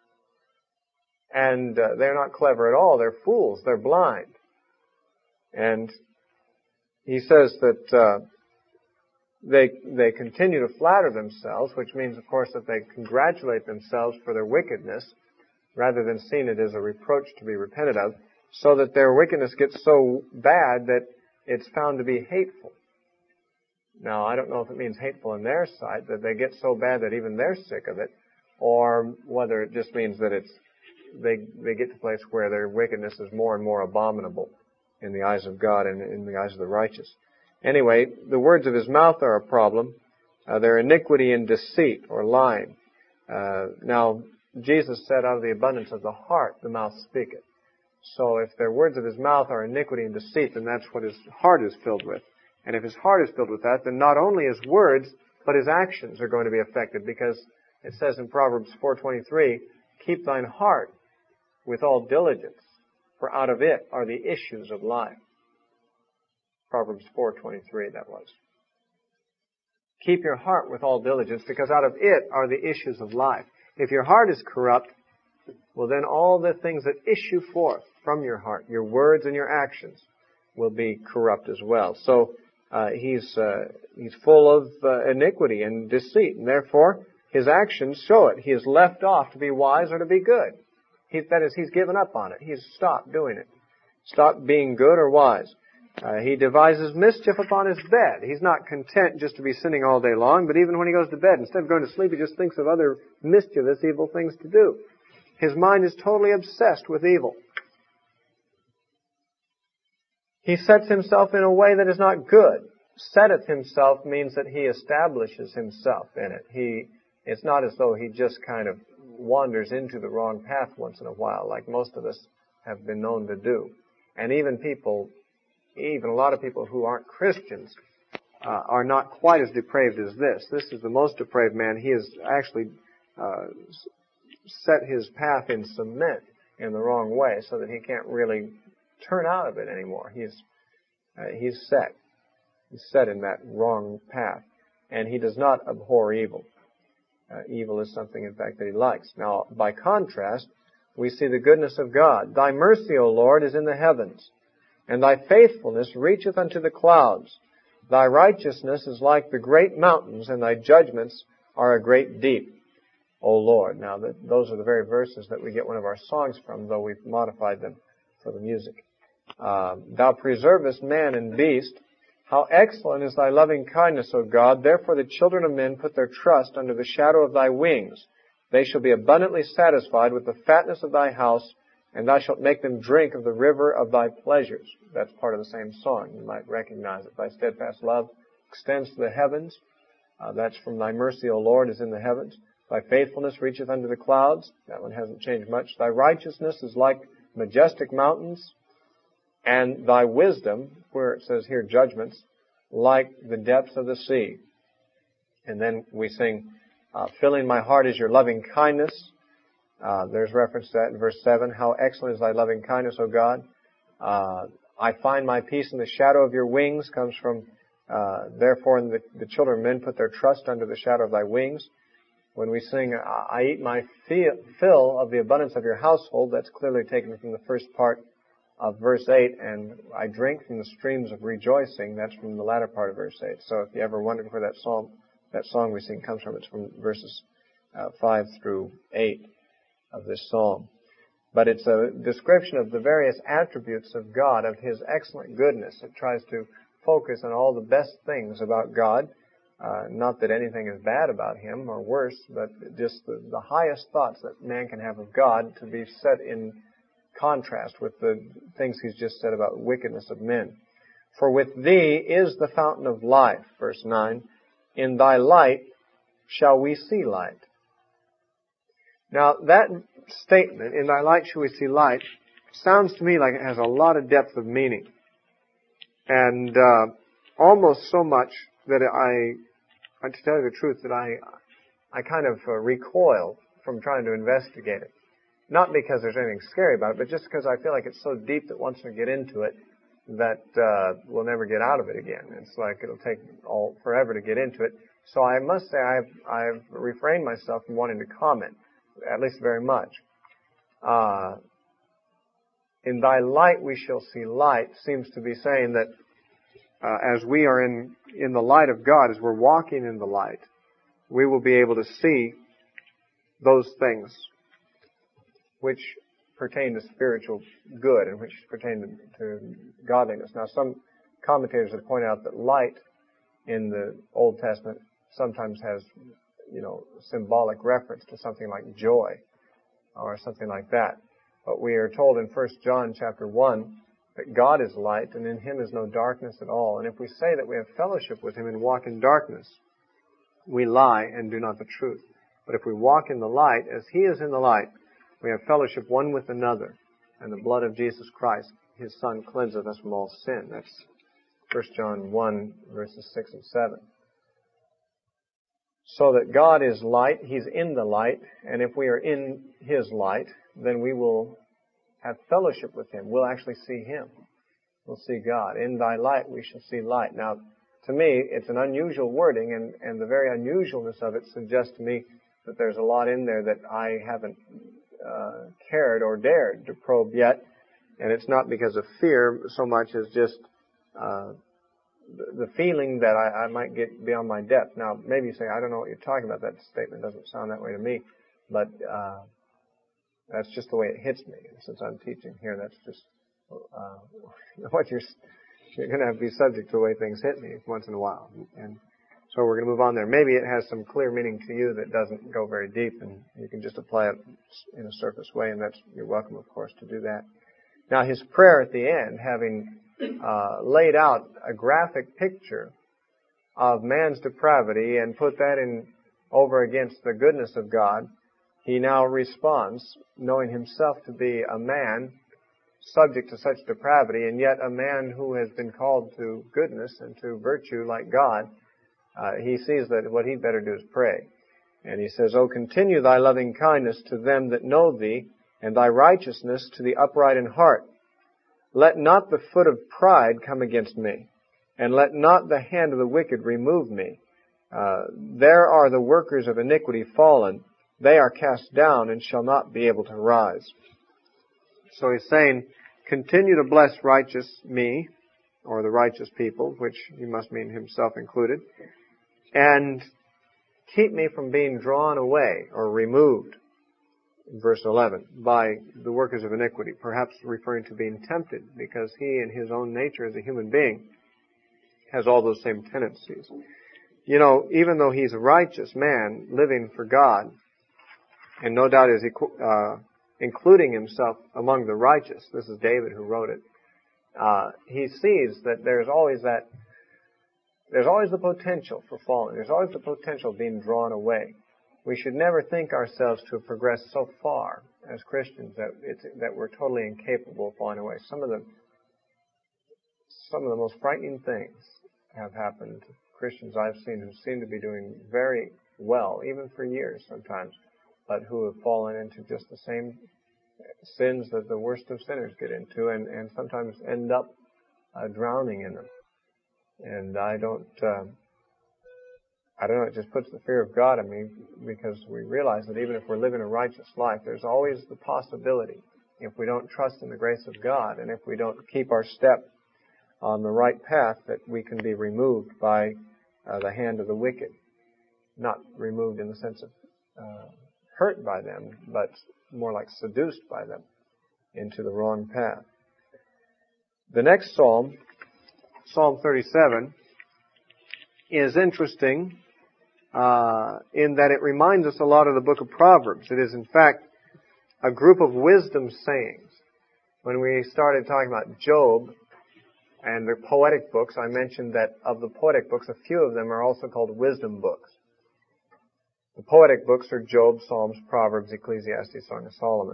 And they're not clever at all. They're fools. They're blind. And he says that they continue to flatter themselves, which means, of course, that they congratulate themselves for their wickedness, rather than seeing it as a reproach to be repented of, so that their wickedness gets so bad that it's found to be hateful. Now, I don't know if it means hateful in their sight, that they get so bad that even they're sick of it, or whether it just means that they get to a place where their wickedness is more and more abominable in the eyes of God and in the eyes of the righteous. Anyway, the words of his mouth are a problem. They're iniquity and deceit, or lying. Now, Jesus said, out of the abundance of the heart, the mouth speaketh. So if their words of his mouth are iniquity and deceit, then that's what his heart is filled with. And if his heart is filled with that, then not only his words, but his actions are going to be affected, because it says in Proverbs 4:23, keep thine heart with all diligence, for out of it are the issues of life. Proverbs 4:23, that was. Keep your heart with all diligence, because out of it are the issues of life. If your heart is corrupt, well then all the things that issue forth from your heart, your words and your actions, will be corrupt as well. So he's full of iniquity and deceit, and therefore his actions show it. He is left off to be wise or to be good. That is, he's given up on it. He's stopped doing it. Stopped being good or wise. He devises mischief upon his bed. He's not content just to be sinning all day long, but even when he goes to bed, instead of going to sleep, he just thinks of other mischievous, evil things to do. His mind is totally obsessed with evil. He sets himself in a way that is not good. Setteth himself means that he establishes himself in it. It's not as though he just kind of wanders into the wrong path once in a while, like most of us have been known to do. And even a lot of people who aren't Christians are not quite as depraved as this. This is the most depraved man. He has actually set his path in cement in the wrong way, so that he can't really turn out of it anymore. He's set. He's set in that wrong path. And he does not abhor evil. Evil is something, in fact, that he likes. Now, by contrast, we see the goodness of God. Thy mercy, O Lord, is in the heavens, and thy faithfulness reacheth unto the clouds. Thy righteousness is like the great mountains, and thy judgments are a great deep, O Lord. Now, those are the very verses that we get one of our songs from, though we've modified them for the music. Thou preservest man and beast. How excellent is thy loving kindness, O God! Therefore the children of men put their trust under the shadow of thy wings. They shall be abundantly satisfied with the fatness of thy house, and thou shalt make them drink of the river of thy pleasures. That's part of the same song. You might recognize it. Thy steadfast love extends to the heavens. That's from thy mercy, O Lord, is in the heavens. Thy faithfulness reacheth unto the clouds. That one hasn't changed much. Thy righteousness is like majestic mountains, and thy wisdom, where it says here judgments, like the depths of the sea. And then we sing, filling my heart is your loving kindness. There's reference to that in verse 7. How excellent is thy loving kindness, O God. I find my peace in the shadow of your wings, comes from, therefore the children of men put their trust under the shadow of thy wings. When we sing, I eat my fill of the abundance of your household, that's clearly taken from the first part of verse 8, and I drink from the streams of rejoicing, that's from the latter part of verse 8. So if you ever wondered where that song we sing comes from, it's from verses 5 through 8 of this psalm. But it's a description of the various attributes of God, of His excellent goodness. It tries to focus on all the best things about God. Not that anything is bad about Him or worse, but just the highest thoughts that man can have of God to be set in contrast with the things He's just said about wickedness of men. For with Thee is the fountain of life, verse 9. In Thy light shall we see light. Now, that statement, in Thy light shall we see light, sounds to me like it has a lot of depth of meaning. And almost so much that to tell you the truth, that I kind of recoil from trying to investigate it. Not because there's anything scary about it, but just because I feel like it's so deep that once we get into it, that we'll never get out of it again. It's like it'll take forever to get into it. So I must say I've refrained myself from wanting to comment, at least very much. In Thy light we shall see light seems to be saying that as we are in the light of God, as we're walking in the light, we will be able to see those things which pertain to spiritual good and which pertain to godliness. Now, some commentators have pointed out that light in the Old Testament sometimes has, symbolic reference to something like joy or something like that. But we are told in 1 John chapter 1 that God is light and in Him is no darkness at all. And if we say that we have fellowship with Him and walk in darkness, we lie and do not the truth. But if we walk in the light, as He is in the light, we have fellowship one with another, and the blood of Jesus Christ, His Son, cleanseth us from all sin. That's 1 John 1, verses 6 and 7. So that God is light, He's in the light, and if we are in His light, then we will have fellowship with Him. We'll actually see Him. We'll see God. In Thy light we shall see light. Now, to me, it's an unusual wording, and the very unusualness of it suggests to me that there's a lot in there that I haven't cared or dared to probe yet, and it's not because of fear so much as just the feeling that I might get beyond my depth. Now, maybe you say, I don't know what you're talking about. That statement doesn't sound that way to me, but that's just the way it hits me. And since I'm teaching here, that's just what you're going to have to be subject to the way things hit me once in a while. And so we're going to move on there. Maybe it has some clear meaning to you that doesn't go very deep, and you can just apply it in a surface way, and you're welcome, of course, to do that. Now, his prayer at the end, having laid out a graphic picture of man's depravity and put that over against the goodness of God, he now responds, knowing himself to be a man subject to such depravity, and yet a man who has been called to goodness and to virtue like God. He sees that what he'd better do is pray. And he says, O continue thy loving kindness to them that know thee, and thy righteousness to the upright in heart. Let not the foot of pride come against me, and let not the hand of the wicked remove me. There are the workers of iniquity fallen. They are cast down and shall not be able to rise. So he's saying, continue to bless righteous me, or the righteous people, which he must mean himself included, and keep me from being drawn away or removed, in verse 11, by the workers of iniquity, perhaps referring to being tempted, because he in his own nature as a human being has all those same tendencies. Even though he's a righteous man living for God, and no doubt is including himself among the righteous. This is David who wrote it. He sees that there's always the potential for falling. There's always the potential of being drawn away. We should never think ourselves to have progressed so far as Christians that we're totally incapable of falling away. Some of the most frightening things have happened to Christians I've seen who seem to be doing very well, even for years sometimes, but who have fallen into just the same sins that the worst of sinners get into, and sometimes end up drowning in them. And I don't know, it just puts the fear of God in me, because we realize that even if we're living a righteous life, there's always the possibility, if we don't trust in the grace of God, and if we don't keep our step on the right path, that we can be removed by the hand of the wicked. Not removed in the sense of hurt by them, but more like seduced by them into the wrong path. The next psalm, Psalm 37, is interesting in that it reminds us a lot of the book of Proverbs. It is, in fact, a group of wisdom sayings. When we started talking about Job and the poetic books, I mentioned that of the poetic books, a few of them are also called wisdom books. The poetic books are Job, Psalms, Proverbs, Ecclesiastes, Song of Solomon.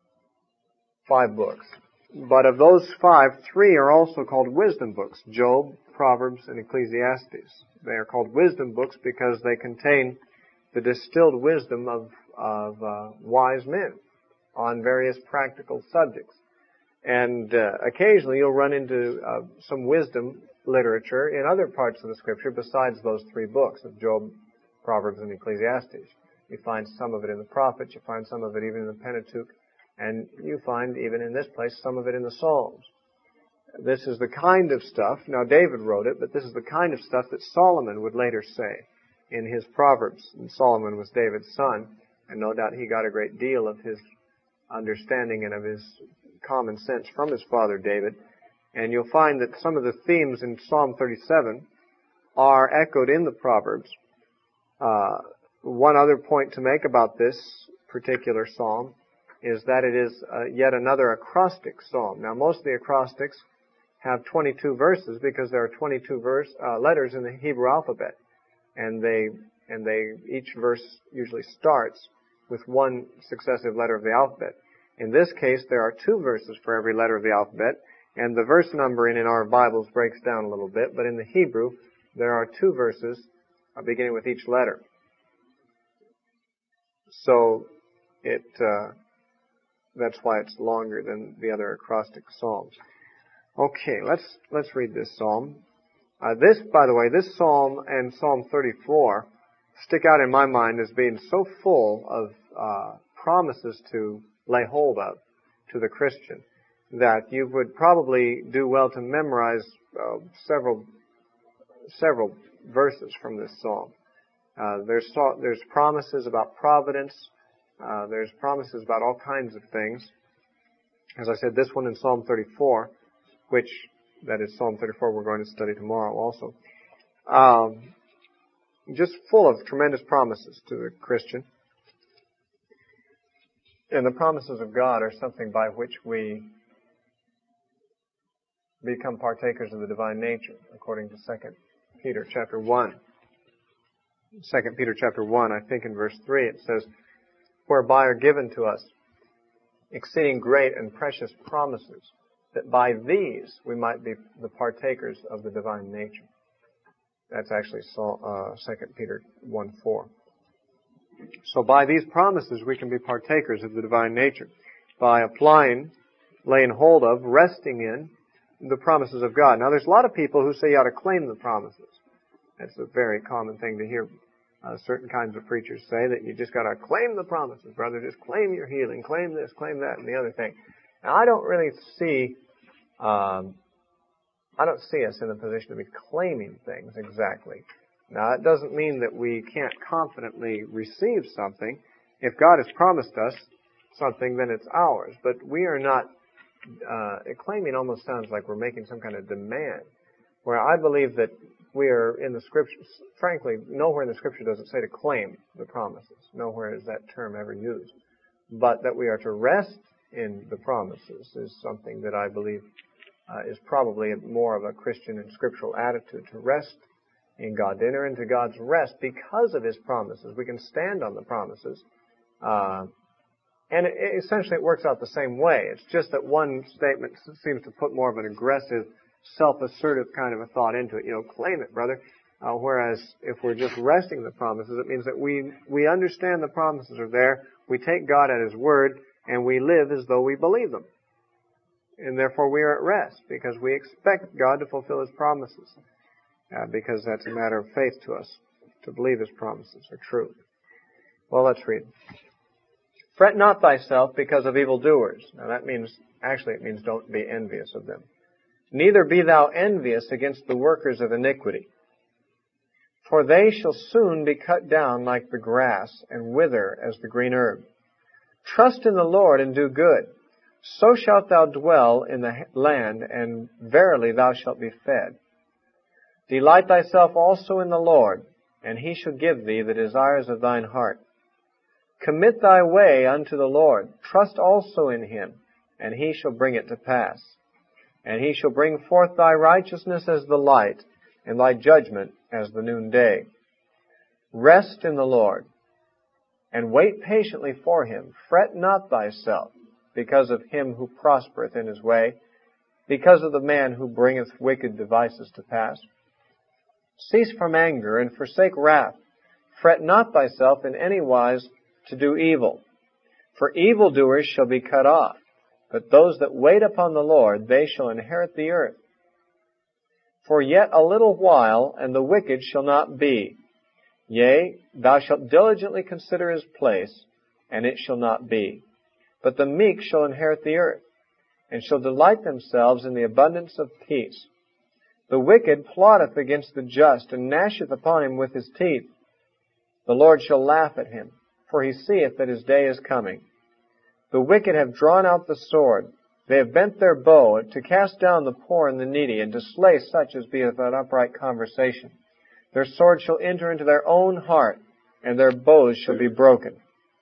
5 books. But of those 5, 3 are also called wisdom books. Job, Proverbs, and Ecclesiastes. They are called wisdom books because they contain the distilled wisdom of wise men on various practical subjects. And occasionally you'll run into some wisdom literature in other parts of the Scripture besides those 3 books of Job, Proverbs, and Ecclesiastes. You find some of it in the prophets, you find some of it even in the Pentateuch, and you find even in this place some of it in the Psalms. This is the kind of stuff, now David wrote it, but this is the kind of stuff that Solomon would later say in his Proverbs. And Solomon was David's son, and no doubt he got a great deal of his understanding and of his common sense from his father David. And you'll find that some of the themes in Psalm 37 are echoed in the Proverbs. One other point to make about this particular psalm is that it is yet another acrostic psalm. Now, most of the acrostics have 22 verses because there are 22 letters in the Hebrew alphabet, and each verse usually starts with one successive letter of the alphabet. In this case, there are 2 verses for every letter of the alphabet, and the verse numbering in our Bibles breaks down a little bit, but in the Hebrew, there are 2 verses beginning with each letter. So that's why it's longer than the other acrostic psalms. Okay, let's read this psalm. This, by the way, this psalm and Psalm 34 stick out in my mind as being so full of promises to lay hold of to the Christian that you would probably do well to memorize several verses from this psalm. There's promises about providence. There's promises about all kinds of things. As I said, this one in Psalm 34, that is Psalm 34 we're going to study tomorrow also. Just full of tremendous promises to the Christian. And the promises of God are something by which we become partakers of the divine nature, according to 2 Peter chapter 1. 2 Peter chapter 1, I think in verse 3, it says, "Whereby are given to us exceeding great and precious promises, that by these we might be the partakers of the divine nature." That's actually 2 Peter 1:4. So by these promises we can be partakers of the divine nature by applying, laying hold of, resting in the promises of God. Now there's a lot of people who say you ought to claim the promises. That's a very common thing to hear certain kinds of preachers say, that you just got to claim the promises, brother. Just claim your healing, claim this, claim that, and the other thing. Now I don't really see us in a position to be claiming things exactly. Now, it doesn't mean that we can't confidently receive something. If God has promised us something, then it's ours. But we are not, claiming almost sounds like we're making some kind of demand. Where I believe that we are in the Scriptures, frankly, nowhere in the Scripture does it say to claim the promises. Nowhere is that term ever used. but that we are to rest in the promises is something that I believe is probably more of a Christian and scriptural attitude, to rest in God, to enter into God's rest because of His promises. We can stand on the promises. And essentially it works out the same way. It's just that one statement seems to put more of an aggressive, self-assertive kind of a thought into it. Claim it, brother. Whereas if we're just resting in the promises, it means that we understand the promises are there, we take God at His word, and we live as though we believe them. And therefore we are at rest, because we expect God to fulfill His promises. Because that's a matter of faith to us, to believe His promises are true. Well, let's read. Fret not thyself because of evildoers. Now that means, it means don't be envious of them. Neither be thou envious against the workers of iniquity. For they shall soon be cut down like the grass, and wither as the green herb. Trust in the Lord and do good. So shalt thou dwell in the land, and verily thou shalt be fed. Delight thyself also in the Lord, and He shall give thee the desires of thine heart. Commit thy way unto the Lord. Trust also in Him, and He shall bring it to pass. And He shall bring forth thy righteousness as the light, and thy judgment as the noonday. Rest in the Lord, and wait patiently for Him. Fret not thyself, because of him who prospereth in his way, because of the man who bringeth wicked devices to pass. Cease from anger, and forsake wrath. Fret not thyself in any wise to do evil. For evildoers shall be cut off, but those that wait upon the Lord, they shall inherit the earth. For yet a little while, and the wicked shall not be. Yea, thou shalt diligently consider his place, and it shall not be. But the meek shall inherit the earth, and shall delight themselves in the abundance of peace. The wicked plotteth against the just, and gnasheth upon him with his teeth. The Lord shall laugh at him, for he seeth that his day is coming. The wicked have drawn out the sword. They have bent their bow to cast down the poor and the needy, and to slay such as be of an upright conversation. Their sword shall enter into their own heart, and their bows shall be broken.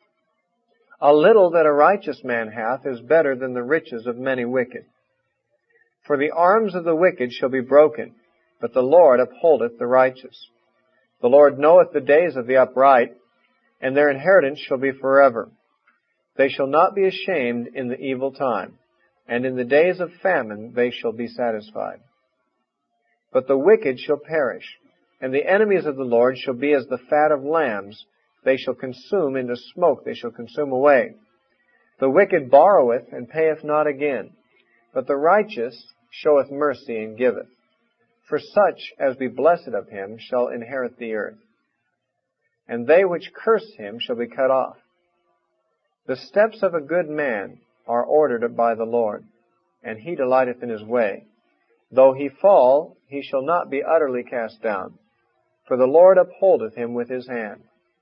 A little that a righteous man hath is better than the riches of many wicked. For the arms of the wicked shall be broken, but the Lord upholdeth the righteous. The Lord knoweth the days of the upright, and their inheritance shall be forever. They shall not be ashamed in the evil time, and in the days of famine they shall be satisfied. But the wicked shall perish, and the enemies of the Lord shall be as the fat of lambs. They shall consume into smoke, they shall consume away. The wicked borroweth and payeth not again, but the righteous showeth mercy and giveth. For such as be blessed of him shall inherit the earth. And they which curse him shall be cut off. The steps of a good man are ordered by the Lord, and he delighteth in his way. Though he fall, he shall not be utterly cast down, for the Lord upholdeth him with his hand.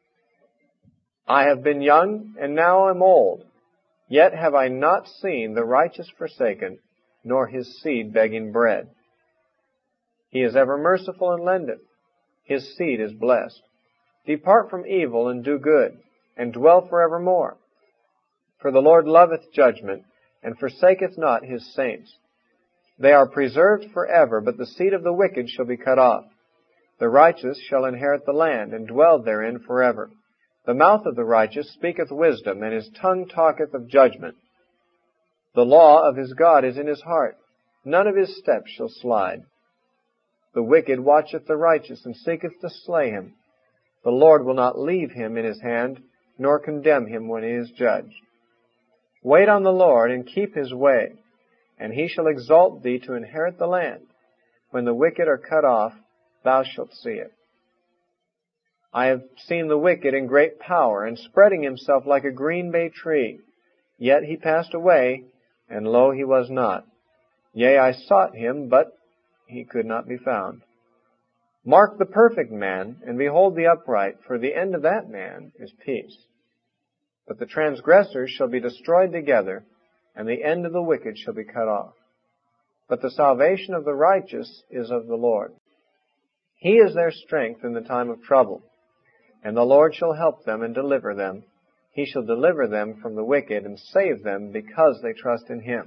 I have been young, and now am old, yet have I not seen the righteous forsaken, nor his seed begging bread. He is ever merciful and lendeth. His seed is blessed. Depart from evil and do good, and dwell forevermore. For the Lord loveth judgment, and forsaketh not his saints. They are preserved forever, but the seed of the wicked shall be cut off. The righteous shall inherit the land, and dwell therein forever. The mouth of the righteous speaketh wisdom, and his tongue talketh of judgment. The law of his God is in his heart. None of his steps shall slide. The wicked watcheth the righteous, and seeketh to slay him. The Lord will not leave him in his hand, nor condemn him when he is judged. Wait on the Lord, and keep his way, and he shall exalt thee to inherit the land. When the wicked are cut off, thou shalt see it. I have seen the wicked in great power, and spreading himself like a green bay tree. Yet he passed away, and lo, he was not. Yea, I sought him, but he could not be found. Mark the perfect man, and behold the upright, for the end of that man is peace. But the transgressors shall be destroyed together, and the end of the wicked shall be cut off. But the salvation of the righteous is of the Lord. He is their strength in the time of trouble. And the Lord shall help them and deliver them. He shall deliver them from the wicked and save them because they trust in Him.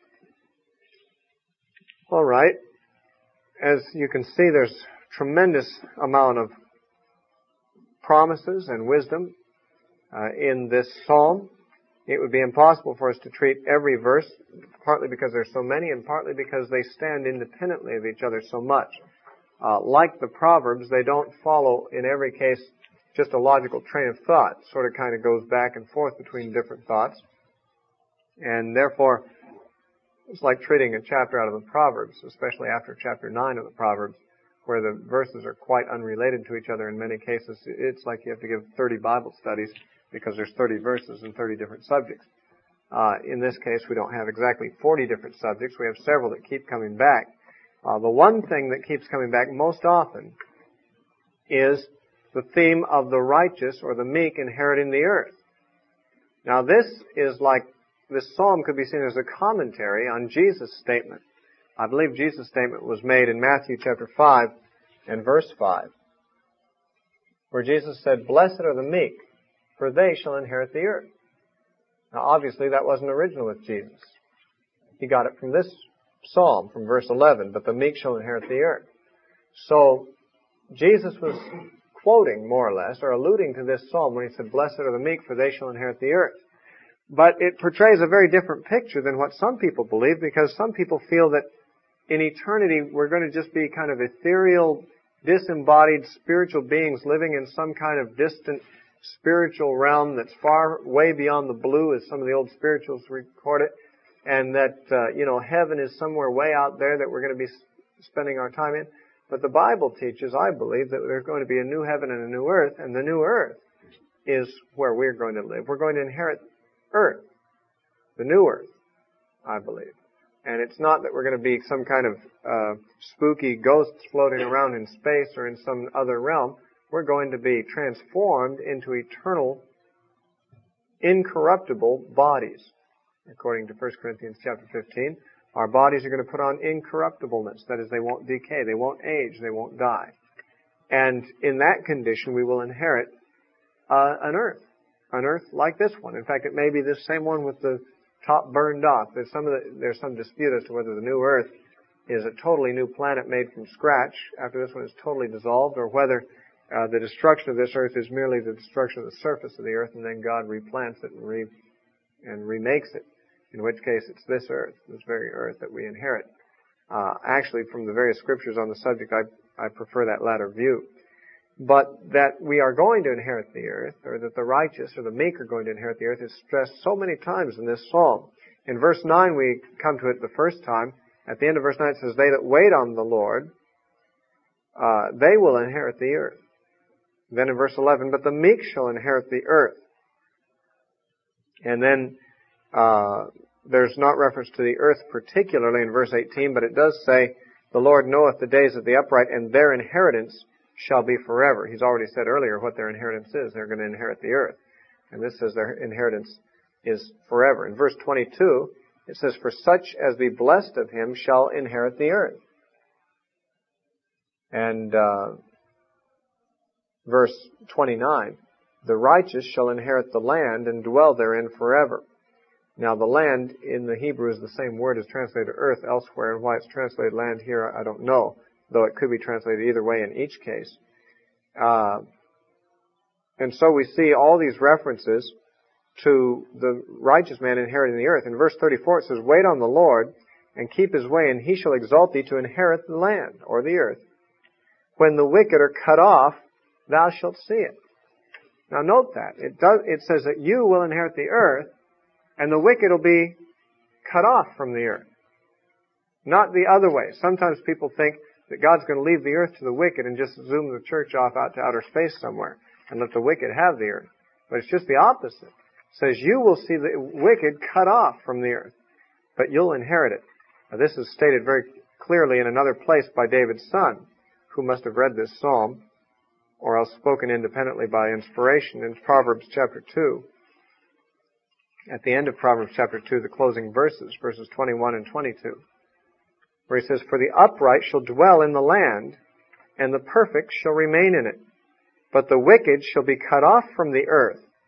All right. As you can see, there's tremendous amount of promises and wisdom in this psalm. It would be impossible for us to treat every verse, partly because there's so many and partly because they stand independently of each other so much. Like the Proverbs, they don't follow, in every case, just a logical train of thought. It sort of kind of goes back and forth between different thoughts. And therefore, it's like treating a chapter out of the Proverbs, especially after chapter 9 of the Proverbs, where the verses are quite unrelated to each other in many cases. It's like you have to give 30 Bible studies because there's 30 verses and 30 different subjects. In this case, we don't have exactly 40 different subjects. We have several that keep coming back. The one thing that keeps coming back most often is the theme of the righteous or the meek inheriting the earth. Now this psalm could be seen as a commentary on Jesus' statement. I believe Jesus' statement was made in Matthew chapter 5 and verse 5, where Jesus said, "Blessed are the meek, for they shall inherit the earth." Now obviously that wasn't original with Jesus. He got it from this psalm, from verse 11, "But the meek shall inherit the earth." So Jesus was quoting, more or less, or alluding to this psalm when he said, "Blessed are the meek, for they shall inherit the earth." But it portrays a very different picture than what some people believe, because some people feel that in eternity we're going to just be kind of ethereal, disembodied spiritual beings living in some kind of distant spiritual realm that's far, way beyond the blue, as some of the old spirituals record it, and that, heaven is somewhere way out there that we're going to be spending our time in. But the Bible teaches, I believe, that there's going to be a new heaven and a new earth, and the new earth is where we're going to live. We're going to inherit earth, the new earth, I believe. And it's not that we're going to be some kind of spooky ghosts floating around in space or in some other realm. We're going to be transformed into eternal, incorruptible bodies. According to 1 Corinthians chapter 15, our bodies are going to put on incorruptibleness. That is, they won't decay, they won't age, they won't die. And in that condition, we will inherit an earth like this one. In fact, it may be this same one with the top burned off. There's some dispute as to whether the new earth is a totally new planet made from scratch after this one is totally dissolved, or whether the destruction of this earth is merely the destruction of the surface of the earth, and then God replants it and remakes it. In which case, it's this earth, this very earth that we inherit. Actually, from the various scriptures on the subject, I prefer that latter view. But that we are going to inherit the earth, or that the righteous or the meek are going to inherit the earth, is stressed so many times in this psalm. In verse 9, we come to it the first time. At the end of verse 9, it says, "They that wait on the Lord, they will inherit the earth." Then in verse 11, "But the meek shall inherit the earth." And then there's not reference to the earth particularly in verse 18, but it does say, "The Lord knoweth the days of the upright, and their inheritance shall be forever." He's already said earlier what their inheritance is. They're going to inherit the earth. And this says their inheritance is forever. In verse 22, it says, "For such as be blessed of him shall inherit the earth." And verse 29, "The righteous shall inherit the land and dwell therein forever." Now the land in the Hebrew is the same word as translated earth elsewhere, and why it's translated land here, I don't know, though it could be translated either way in each case. And so we see all these references to the righteous man inheriting the earth. In verse 34 it says, "Wait on the Lord and keep his way, and he shall exalt thee to inherit the land," or the earth. "When the wicked are cut off, thou shalt see it." Now note that. It says that you will inherit the earth, and the wicked will be cut off from the earth. Not the other way. Sometimes people think that God's going to leave the earth to the wicked and just zoom the church off out to outer space somewhere and let the wicked have the earth. But it's just the opposite. It says you will see the wicked cut off from the earth, but you'll inherit it. Now, this is stated very clearly in another place by David's son, who must have read this psalm, or else spoken independently by inspiration, in Proverbs chapter 2. At the end of Proverbs chapter 2, the closing verses 21 and 22, where he says, "For the upright shall dwell in the land, and the perfect shall remain in it. But the wicked shall be cut off from the earth,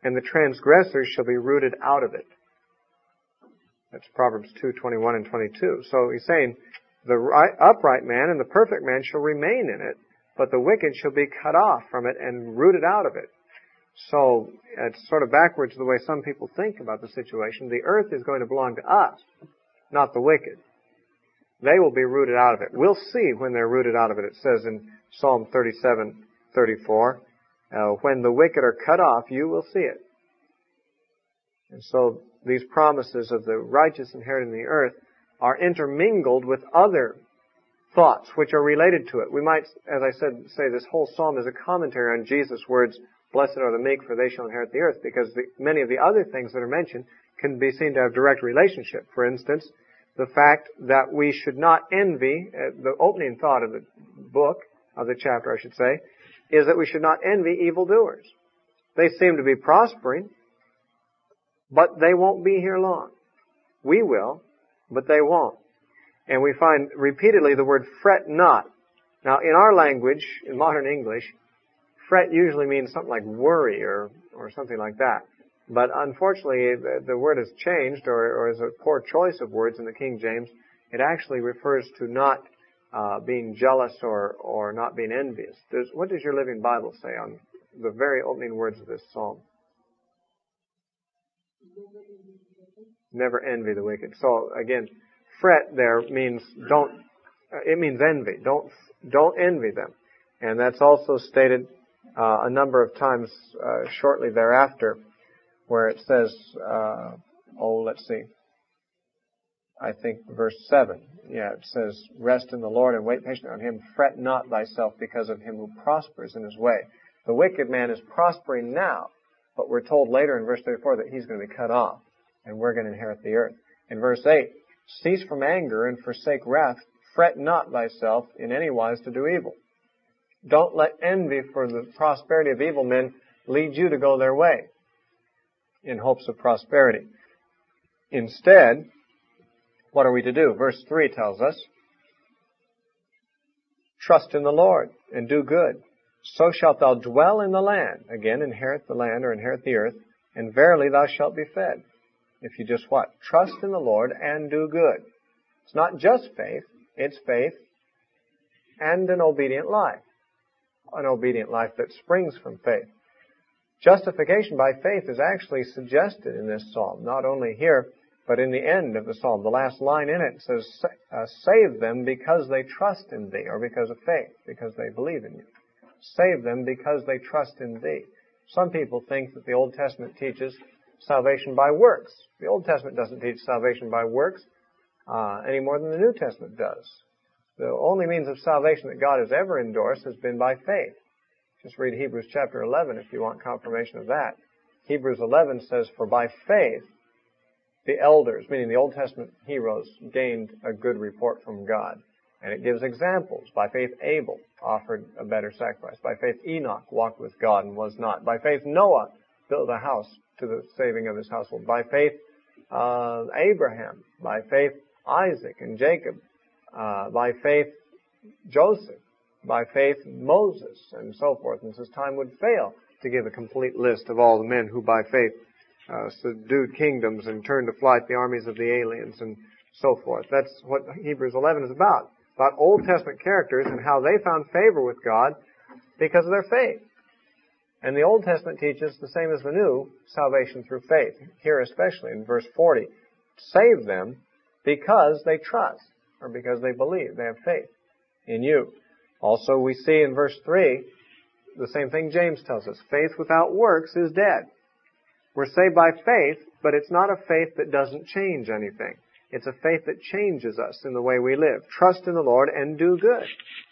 and the transgressors shall be rooted out of it. That's Proverbs 2:21 and 22. So he's saying, the upright man and the perfect man shall remain in it, but the wicked shall be cut off from it and rooted out of it. So it's sort of backwards the way some people think about the situation. The earth is going to belong to us, not the wicked. They will be rooted out of it. We'll see when they're rooted out of it. It says in Psalm 37:34, when the wicked are cut off, you will see it. And so these promises of the righteous inheriting the earth are intermingled with other thoughts which are related to it. We might, as I said, say this whole psalm is a commentary on Jesus' words, "Blessed are the meek, for they shall inherit the earth," because many of the other things that are mentioned can be seen to have direct relationship. For instance, the fact that we should not envy, the opening thought of the book, of the chapter I should say, is that we should not envy evildoers. They seem to be prospering, but they won't be here long. We will, but they won't. And we find repeatedly the word fret not. Now, in our language, in modern English, fret usually means something like worry or something like that. But unfortunately, the word has changed or is a poor choice of words in the King James. It actually refers to not being jealous or not being envious. What does your Living Bible say on the very opening words of this psalm? Never envy the wicked. So again, fret there means it means envy. Don't envy them. And that's also stated a number of times shortly thereafter, where it says, let's see. I think verse 7. Yeah, it says, "Rest in the Lord and wait patiently on Him. Fret not thyself because of him who prospers in his way." The wicked man is prospering now, but we're told later in verse 34 that he's going to be cut off, and we're going to inherit the earth. In verse 8, "Cease from anger and forsake wrath. Fret not thyself in any wise to do evil." Don't let envy for the prosperity of evil men lead you to go their way in hopes of prosperity. Instead, what are we to do? Verse 3 tells us, "Trust in the Lord and do good. So shalt thou dwell in the land." Again, inherit the land or inherit the earth. "And verily thou shalt be fed." If you just what? Trust in the Lord and do good. It's not just faith. It's faith and an obedient life. An obedient life that springs from faith. Justification by faith is actually suggested in this psalm. Not only here, but in the end of the psalm. The last line in it says, "Save them because they trust in thee," or because of faith, because they believe in you. Save them because they trust in thee. Some people think that the Old Testament teaches salvation by works. The Old Testament doesn't teach salvation by works any more than the New Testament does. The only means of salvation that God has ever endorsed has been by faith. Just read Hebrews chapter 11 if you want confirmation of that. Hebrews 11 says, "For by faith the elders," meaning the Old Testament heroes, "gained a good report from God." And it gives examples. By faith Abel offered a better sacrifice. By faith Enoch walked with God and was not. By faith Noah built a house to the saving of his household. By faith Abraham. By faith Isaac and Jacob. By faith Joseph. By faith Moses, and so forth. And says time would fail to give a complete list of all the men who by faith subdued kingdoms and turned to flight the armies of the aliens and so forth. That's what Hebrews 11 is about. About Old Testament characters and how they found favor with God because of their faith. And the Old Testament teaches the same as the New, salvation through faith. Here especially in verse 40, "Save them because they trust," or because they believe, they have faith in you. Also we see in verse 3, the same thing James tells us, "Faith without works is dead." We're saved by faith, but it's not a faith that doesn't change anything. It's a faith that changes us in the way we live. Trust in the Lord and do good.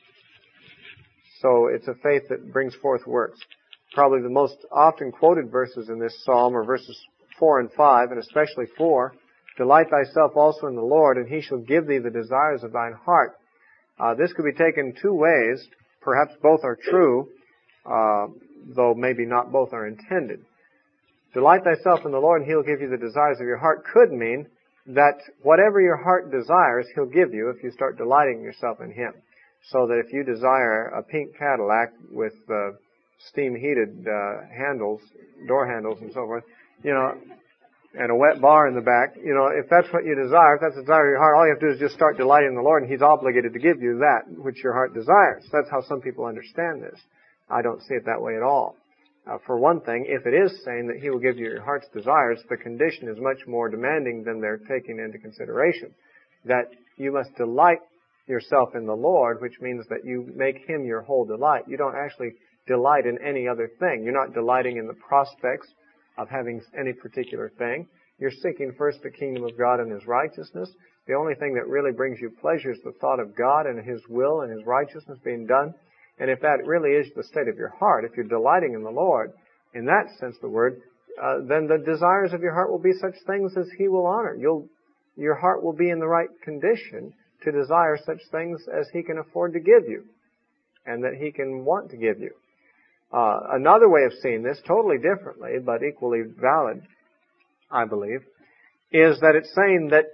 So it's a faith that brings forth works. Probably the most often quoted verses in this psalm are verses 4 and 5, and especially 4. "Delight thyself also in the Lord, and He shall give thee the desires of thine heart." This could be taken two ways. Perhaps both are true, though maybe not both are intended. "Delight thyself in the Lord, and He'll give you the desires of your heart" could mean that whatever your heart desires, He'll give you if you start delighting yourself in Him. So that if you desire a pink Cadillac with steam heated handles, door handles and so forth, and a wet bar in the back, if that's what you desire, if that's the desire of your heart, all you have to do is just start delighting in the Lord, and He's obligated to give you that which your heart desires. That's how some people understand this. I don't see it that way at all. For one thing, if it is saying that He will give you your heart's desires, the condition is much more demanding than they're taking into consideration. That you must delight yourself in the Lord, which means that you make Him your whole delight. You don't actually delight in any other thing. You're not delighting in the prospects of having any particular thing. You're seeking first the kingdom of God and His righteousness. The only thing that really brings you pleasure is the thought of God and His will and His righteousness being done. And if that really is the state of your heart, if you're delighting in the Lord, in that sense of the word, then the desires of your heart will be such things as He will honor. Your heart will be in the right condition to desire such things as He can afford to give you and that He can want to give you. Another way of seeing this, totally differently, but equally valid, I believe, is that it's saying that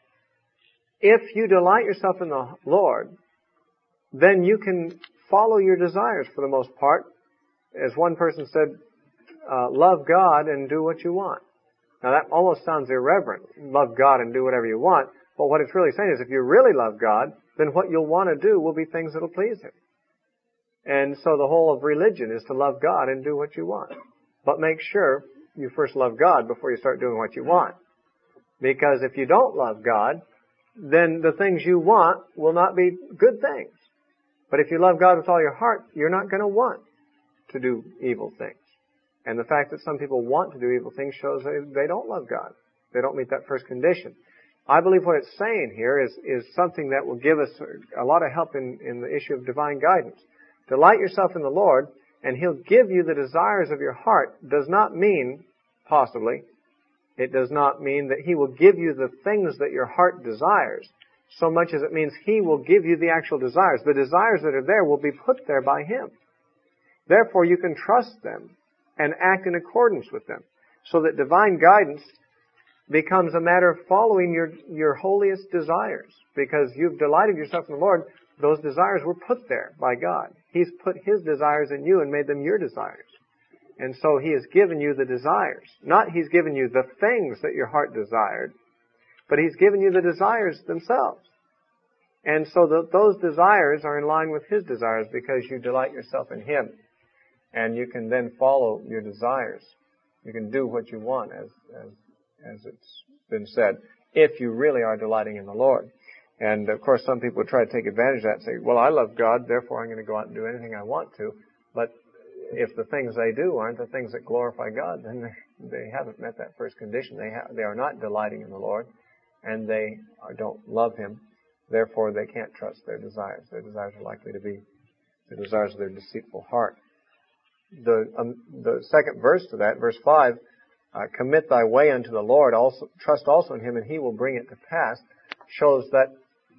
if you delight yourself in the Lord, then you can follow your desires for the most part. As one person said, love God and do what you want. Now that almost sounds irreverent. Love God and do whatever you want. But what it's really saying is if you really love God, then what you'll want to do will be things that will please Him. And so the whole of religion is to love God and do what you want. But make sure you first love God before you start doing what you want. Because if you don't love God, then the things you want will not be good things. But if you love God with all your heart, you're not going to want to do evil things. And the fact that some people want to do evil things shows they don't love God. They don't meet that first condition. I believe what it's saying here is something that will give us a lot of help in the issue of divine guidance. Delight yourself in the Lord, and He'll give you the desires of your heart. Does not mean, possibly, it does not mean that He will give you the things that your heart desires, so much as it means He will give you the actual desires. The desires that are there will be put there by Him. Therefore, you can trust them and act in accordance with them, so that divine guidance becomes a matter of following your holiest desires. Because you've delighted yourself in the Lord, those desires were put there by God. He's put His desires in you and made them your desires. And so He has given you the desires. Not He's given you the things that your heart desired, but He's given you the desires themselves. And so those desires are in line with His desires because you delight yourself in Him. And you can then follow your desires. You can do what you want, as it's been said, if you really are delighting in the Lord. And of course, some people try to take advantage of that and say, well, I love God, therefore I'm going to go out and do anything I want to. But if the things they do aren't the things that glorify God, then they haven't met that first condition. They are not delighting in the Lord, and they don't love Him. Therefore, they can't trust their desires. Their desires are likely to be the desires of their deceitful heart. The second verse to that, verse 5, commit thy way unto the Lord, trust also in Him, and He will bring it to pass, shows that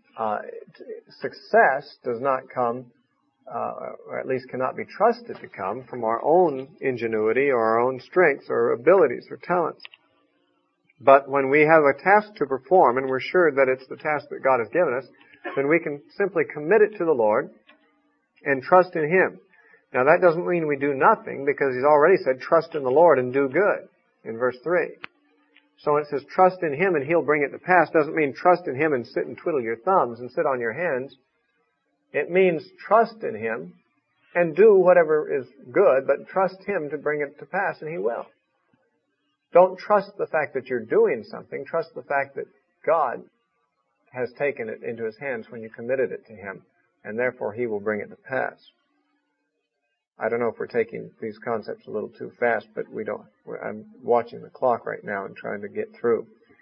success does not come, or at least cannot be trusted to come from our own ingenuity or our own strengths or abilities or talents. But when we have a task to perform and we're sure that it's the task that God has given us, then we can simply commit it to the Lord and trust in Him. Now that doesn't mean we do nothing, because He's already said trust in the Lord and do good in verse 3. So when it says trust in Him and He'll bring it to pass, doesn't mean trust in Him and sit and twiddle your thumbs and sit on your hands. It means trust in Him and do whatever is good, but trust Him to bring it to pass, and He will. Don't trust the fact that you're doing something. Trust the fact that God has taken it into His hands when you committed it to Him, and therefore He will bring it to pass. I don't know if we're taking these concepts a little too fast, but I'm watching the clock right now and trying to get through.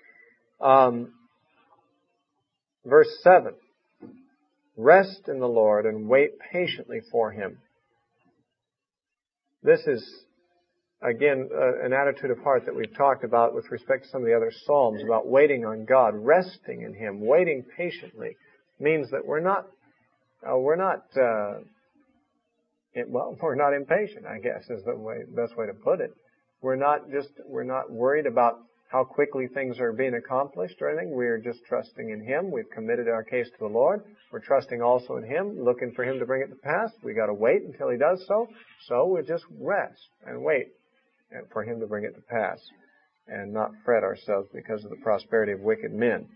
Verse 7. Rest in the Lord and wait patiently for Him. This is, again, an attitude of heart that we've talked about with respect to some of the other Psalms about waiting on God. Resting in Him, waiting patiently, means that we're not impatient, I guess, is the best way to put it. We're not worried about how quickly things are being accomplished or anything. We're just trusting in Him. We've committed our case to the Lord. We're trusting also in Him, looking for Him to bring it to pass. We got to wait until He does so. So we just rest and wait for Him to bring it to pass, and not fret ourselves because of the prosperity of wicked men.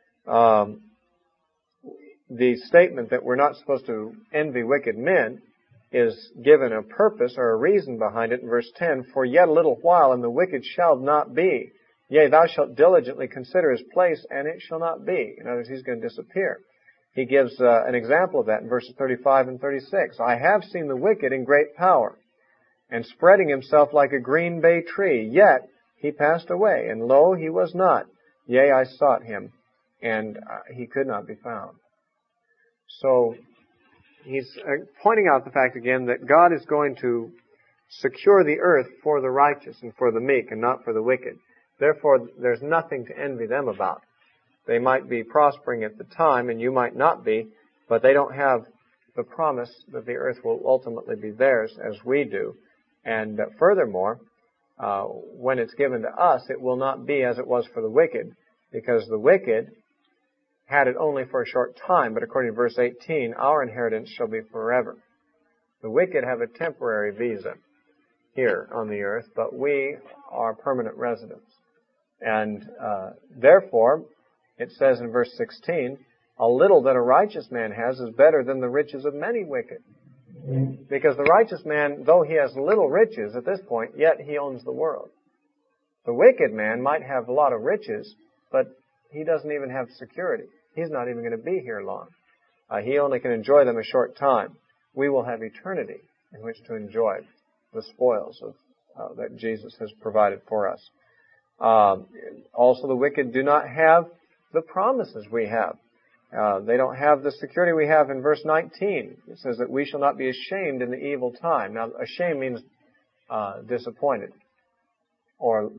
The statement that we're not supposed to envy wicked men is given a purpose or a reason behind it in verse 10. For yet a little while, and the wicked shall not be. Yea, thou shalt diligently consider his place, and it shall not be. In other words, he's going to disappear. He gives an example of that in verses 35 and 36. I have seen the wicked in great power, and spreading himself like a green bay tree. Yet he passed away, and lo, he was not. Yea, I sought him, and he could not be found. So he's pointing out the fact again that God is going to secure the earth for the righteous and for the meek, and not for the wicked. Therefore, there's nothing to envy them about. They might be prospering at the time, and you might not be, but they don't have the promise that the earth will ultimately be theirs as we do. And furthermore, when it's given to us, it will not be as it was for the wicked, because the wicked had it only for a short time, but according to verse 18, our inheritance shall be forever. The wicked have a temporary visa here on the earth, but we are permanent residents. And therefore, it says in verse 16, a little that a righteous man has is better than the riches of many wicked. Because the righteous man, though he has little riches at this point, yet he owns the world. The wicked man might have a lot of riches, but he doesn't even have security. He's not even going to be here long. He only can enjoy them a short time. We will have eternity in which to enjoy the spoils that Jesus has provided for us. Also, the wicked do not have the promises we have. They don't have the security we have in verse 19. It says that we shall not be ashamed in the evil time. Now, ashamed means disappointed, or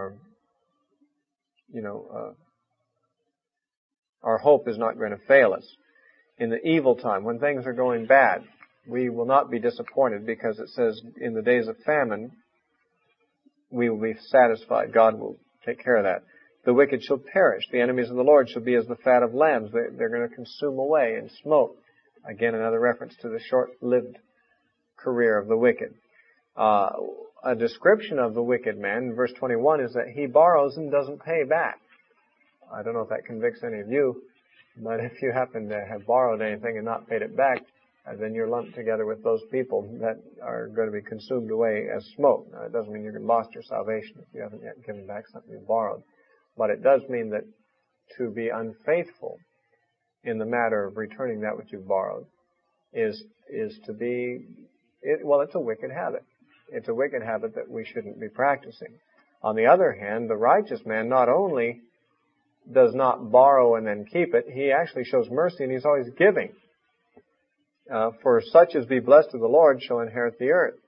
our hope is not going to fail us. In the evil time, when things are going bad, we will not be disappointed, because it says in the days of famine, we will be satisfied. God will take care of that. The wicked shall perish. The enemies of the Lord shall be as the fat of lambs. They're going to consume away in smoke. Again, another reference to the short-lived career of the wicked. A description of the wicked man in verse 21 is that he borrows and doesn't pay back. I don't know if that convicts any of you, but if you happen to have borrowed anything and not paid it back, then you're lumped together with those people that are going to be consumed away as smoke. Now, it doesn't mean you've lost your salvation if you haven't yet given back something you borrowed. But it does mean that to be unfaithful in the matter of returning that which you've borrowed is to be, it's a wicked habit. It's a wicked habit that we shouldn't be practicing. On the other hand, the righteous man not only does not borrow and then keep it, he actually shows mercy, and he's always giving. For such as be blessed of the Lord shall inherit the earth.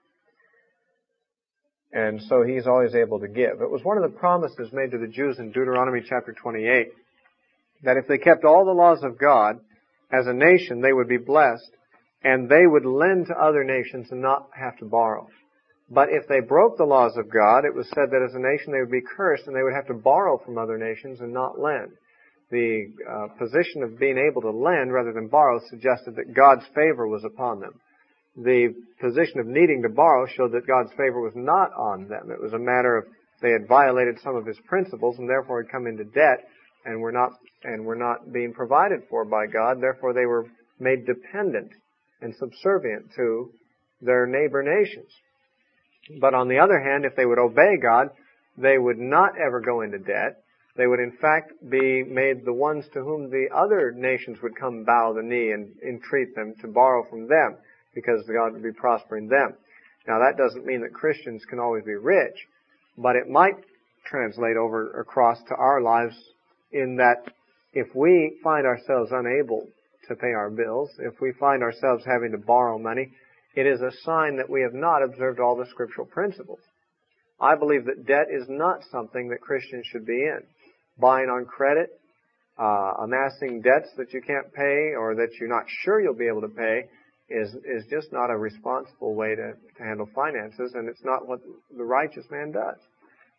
And so he's always able to give. It was one of the promises made to the Jews in Deuteronomy chapter 28, that if they kept all the laws of God, as a nation they would be blessed, and they would lend to other nations and not have to borrow. But if they broke the laws of God, it was said that as a nation they would be cursed, and they would have to borrow from other nations and not lend. The position of being able to lend rather than borrow suggested that God's favor was upon them. The position of needing to borrow showed that God's favor was not on them. It was a matter of they had violated some of His principles and therefore had come into debt and were not being provided for by God. Therefore, they were made dependent and subservient to their neighbor nations. But on the other hand, if they would obey God, they would not ever go into debt. They would in fact be made the ones to whom the other nations would come bow the knee and entreat them to borrow from them, because God would be prospering them. Now, that doesn't mean that Christians can always be rich, but it might translate over across to our lives in that if we find ourselves unable to pay our bills, if we find ourselves having to borrow money, it is a sign that we have not observed all the scriptural principles. I believe that debt is not something that Christians should be in. Buying on credit, amassing debts that you can't pay or that you're not sure you'll be able to pay is just not a responsible way to handle finances, and it's not what the righteous man does.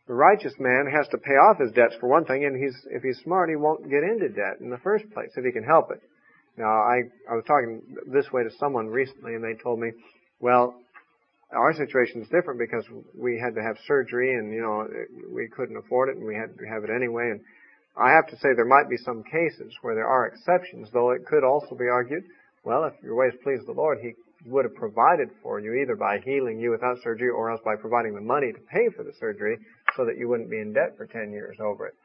The righteous man has to pay off his debts for one thing, and if he's smart, he won't get into debt in the first place if he can help it. Now, I was talking this way to someone recently, and they told me, well, our situation is different because we had to have surgery, and we couldn't afford it, and we had to have it anyway. And I have to say there might be some cases where there are exceptions, though it could also be argued, well, if your ways please the Lord, He would have provided for you either by healing you without surgery or else by providing the money to pay for the surgery so that you wouldn't be in debt for 10 years over it.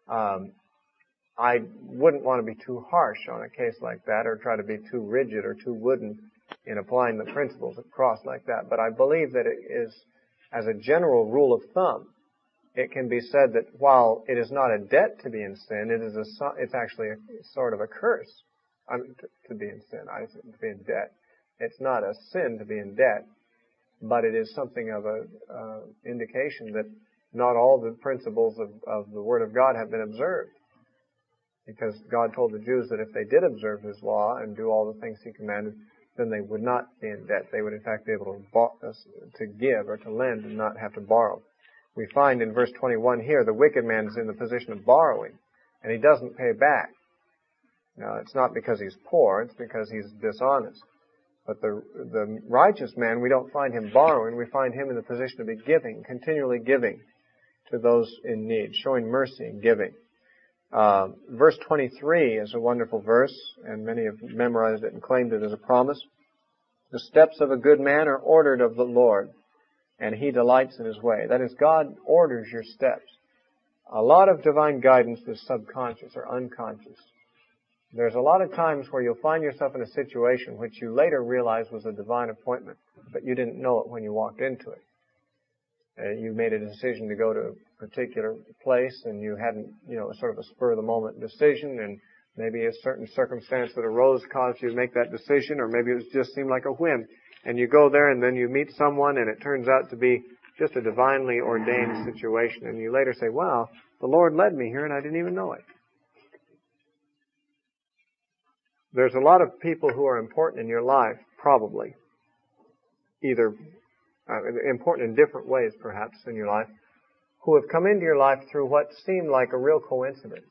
I wouldn't want to be too harsh on a case like that or try to be too rigid or too wooden in applying the principles of cross like that. But I believe that it is, as a general rule of thumb, it can be said that while it is not a debt to be in sin, it's actually a sort of a curse to be in sin, to be in debt. It's not a sin to be in debt, but it is something of a indication that not all the principles of the Word of God have been observed. Because God told the Jews that if they did observe His law and do all the things He commanded, then they would not be in debt. They would in fact be able to give or to lend and not have to borrow. We find in verse 21 here, the wicked man is in the position of borrowing, and he doesn't pay back. Now, it's not because he's poor, it's because he's dishonest. But the righteous man, we don't find him borrowing, we find him in the position to be giving, continually giving to those in need, showing mercy and giving. Verse 23 is a wonderful verse, and many have memorized it and claimed it as a promise. The steps of a good man are ordered of the Lord, and He delights in His way. That is, God orders your steps. A lot of divine guidance is subconscious or unconscious. There's a lot of times where you'll find yourself in a situation which you later realize was a divine appointment, but you didn't know it when you walked into it. You made a decision to go to a particular place, and you hadn't, sort of a spur-of-the-moment decision, and maybe a certain circumstance that arose caused you to make that decision, or maybe it just seemed like a whim. And you go there, and then you meet someone, and it turns out to be just a divinely ordained situation. And you later say, wow, the Lord led me here, and I didn't even know it. There's a lot of people who are important in your life, probably, either important in different ways, perhaps, in your life, who have come into your life through what seemed like a real coincidence.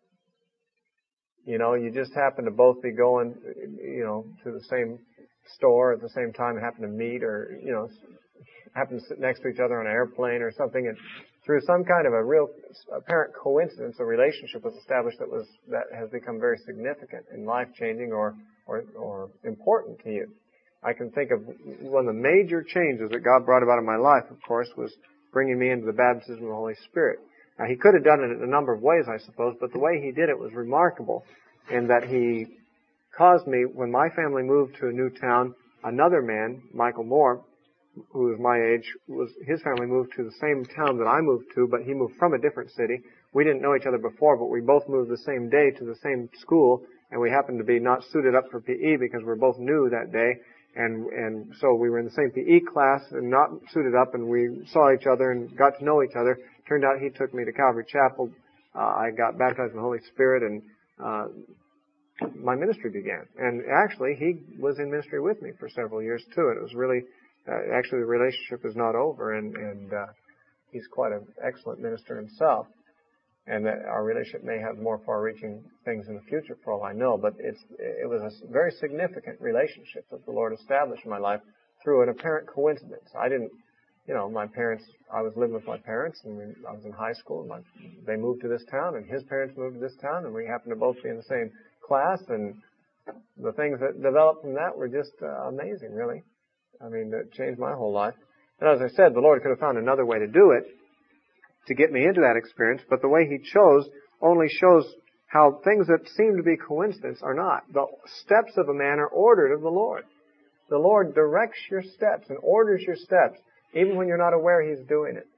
You just happen to both be going, to the same store at the same time, and happen to meet, or, happen to sit next to each other on an airplane or something, and through some kind of a real apparent coincidence, a relationship was established that has become very significant and life-changing or important to you. I can think of one of the major changes that God brought about in my life, of course, was bringing me into the baptism of the Holy Spirit. Now, He could have done it in a number of ways, I suppose, but the way He did it was remarkable in that He caused me, when my family moved to a new town, another man, Michael Moore, who was my age, his family moved to the same town that I moved to, but he moved from a different city. We didn't know each other before, but we both moved the same day to the same school, and we happened to be not suited up for PE because we were both new that day. And so we were in the same PE class and not suited up, and we saw each other and got to know each other. Turned out he took me to Calvary Chapel. I got baptized in the Holy Spirit, and my ministry began. And actually, he was in ministry with me for several years too. And it was really, actually the relationship is not over, and he's quite an excellent minister himself. And that our relationship may have more far-reaching things in the future, for all I know. But it was a very significant relationship that the Lord established in my life through an apparent coincidence. I didn't, my parents, I was living with my parents, and I was in high school, and they moved to this town, and his parents moved to this town, and we happened to both be in the same class, and the things that developed from that were just amazing, really. I mean, it changed my whole life. And as I said, the Lord could have found another way to do it, to get me into that experience, but the way He chose only shows how things that seem to be coincidence are not. The steps of a man are ordered of the Lord. The Lord directs your steps and orders your steps, even when you're not aware He's doing it.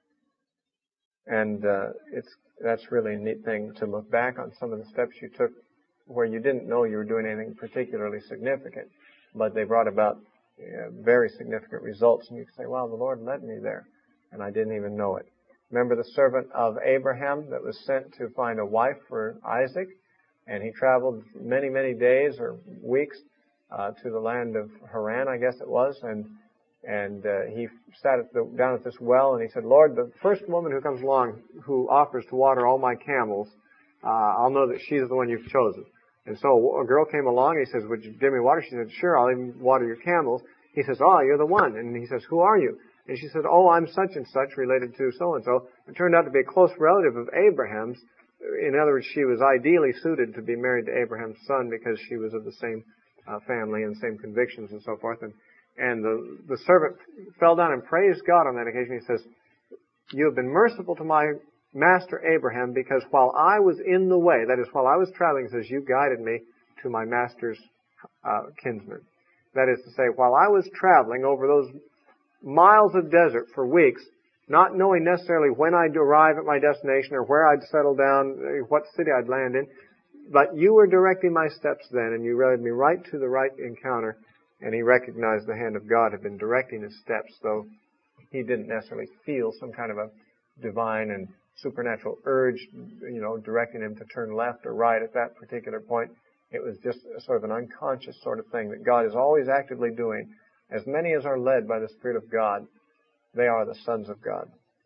And that's really a neat thing to look back on some of the steps you took where you didn't know you were doing anything particularly significant, but they brought about very significant results, and you can say, wow, the Lord led me there, and I didn't even know it. Remember the servant of Abraham that was sent to find a wife for Isaac, and he traveled many, many days or weeks to the land of Haran, I guess it was, and And he sat down at this well, and he said, Lord, the first woman who comes along who offers to water all my camels, I'll know that she's the one you've chosen. And so a girl came along, and he says, would you give me water? She said, sure, I'll even water your camels. He says, oh, you're the one. And he says, who are you? And she said, oh, I'm such and such, related to so-and-so. It turned out to be a close relative of Abraham's. In other words, she was ideally suited to be married to Abraham's son because she was of the same family and same convictions and so forth. And the servant fell down and praised God on that occasion. He says, you have been merciful to my master Abraham because while I was in the way, that is, while I was traveling, he says, you guided me to my master's kinsman. That is to say, while I was traveling over those miles of desert for weeks, not knowing necessarily when I'd arrive at my destination or where I'd settle down, what city I'd land in, but you were directing my steps then, and you led me right to the right encounter. And he recognized the hand of God had been directing his steps, though he didn't necessarily feel some kind of a divine and supernatural urge, directing him to turn left or right at that particular point. It was just a sort of an unconscious sort of thing that God is always actively doing. As many as are led by the Spirit of God, they are the sons of God.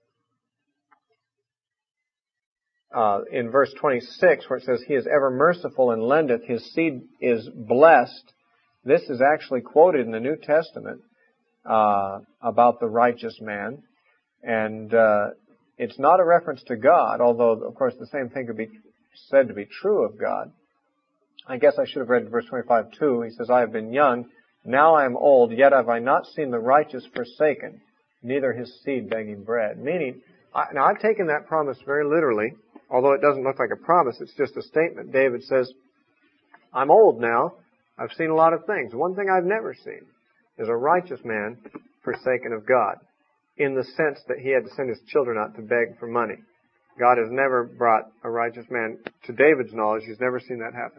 In verse 26, where it says, He is ever merciful and lendeth, His seed is blessed. This is actually quoted in the New Testament about the righteous man. And it's not a reference to God, although, of course, the same thing could be said to be true of God. I guess I should have read verse 25 too. He says, I have been young, now I am old, yet have I not seen the righteous forsaken, neither his seed begging bread. Meaning, now I've taken that promise very literally, although it doesn't look like a promise, it's just a statement. David says, I'm old now, I've seen a lot of things. One thing I've never seen is a righteous man forsaken of God, in the sense that he had to send his children out to beg for money. God has never brought a righteous man, to David's knowledge, he's never seen that happen.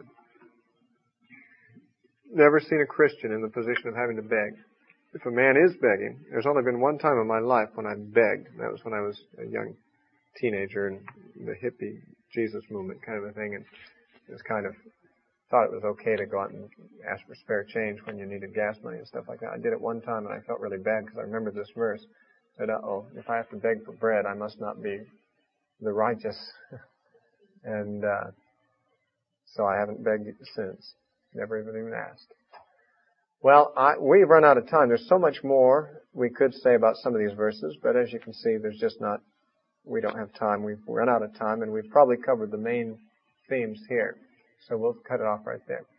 Never seen a Christian in the position of having to beg. If a man is begging, there's only been one time in my life when I begged. That was when I was a young teenager in the hippie Jesus movement kind of a thing, and it was kind of thought it was okay to go out and ask for spare change when you needed gas money and stuff like that. I did it one time and I felt really bad because I remembered this verse. I said, if I have to beg for bread, I must not be the righteous. And so I haven't begged since. Never even asked. Well, we've run out of time. There's so much more we could say about some of these verses, but as you can see, we don't have time. We've run out of time, and we've probably covered the main themes here. So we'll cut it off right there.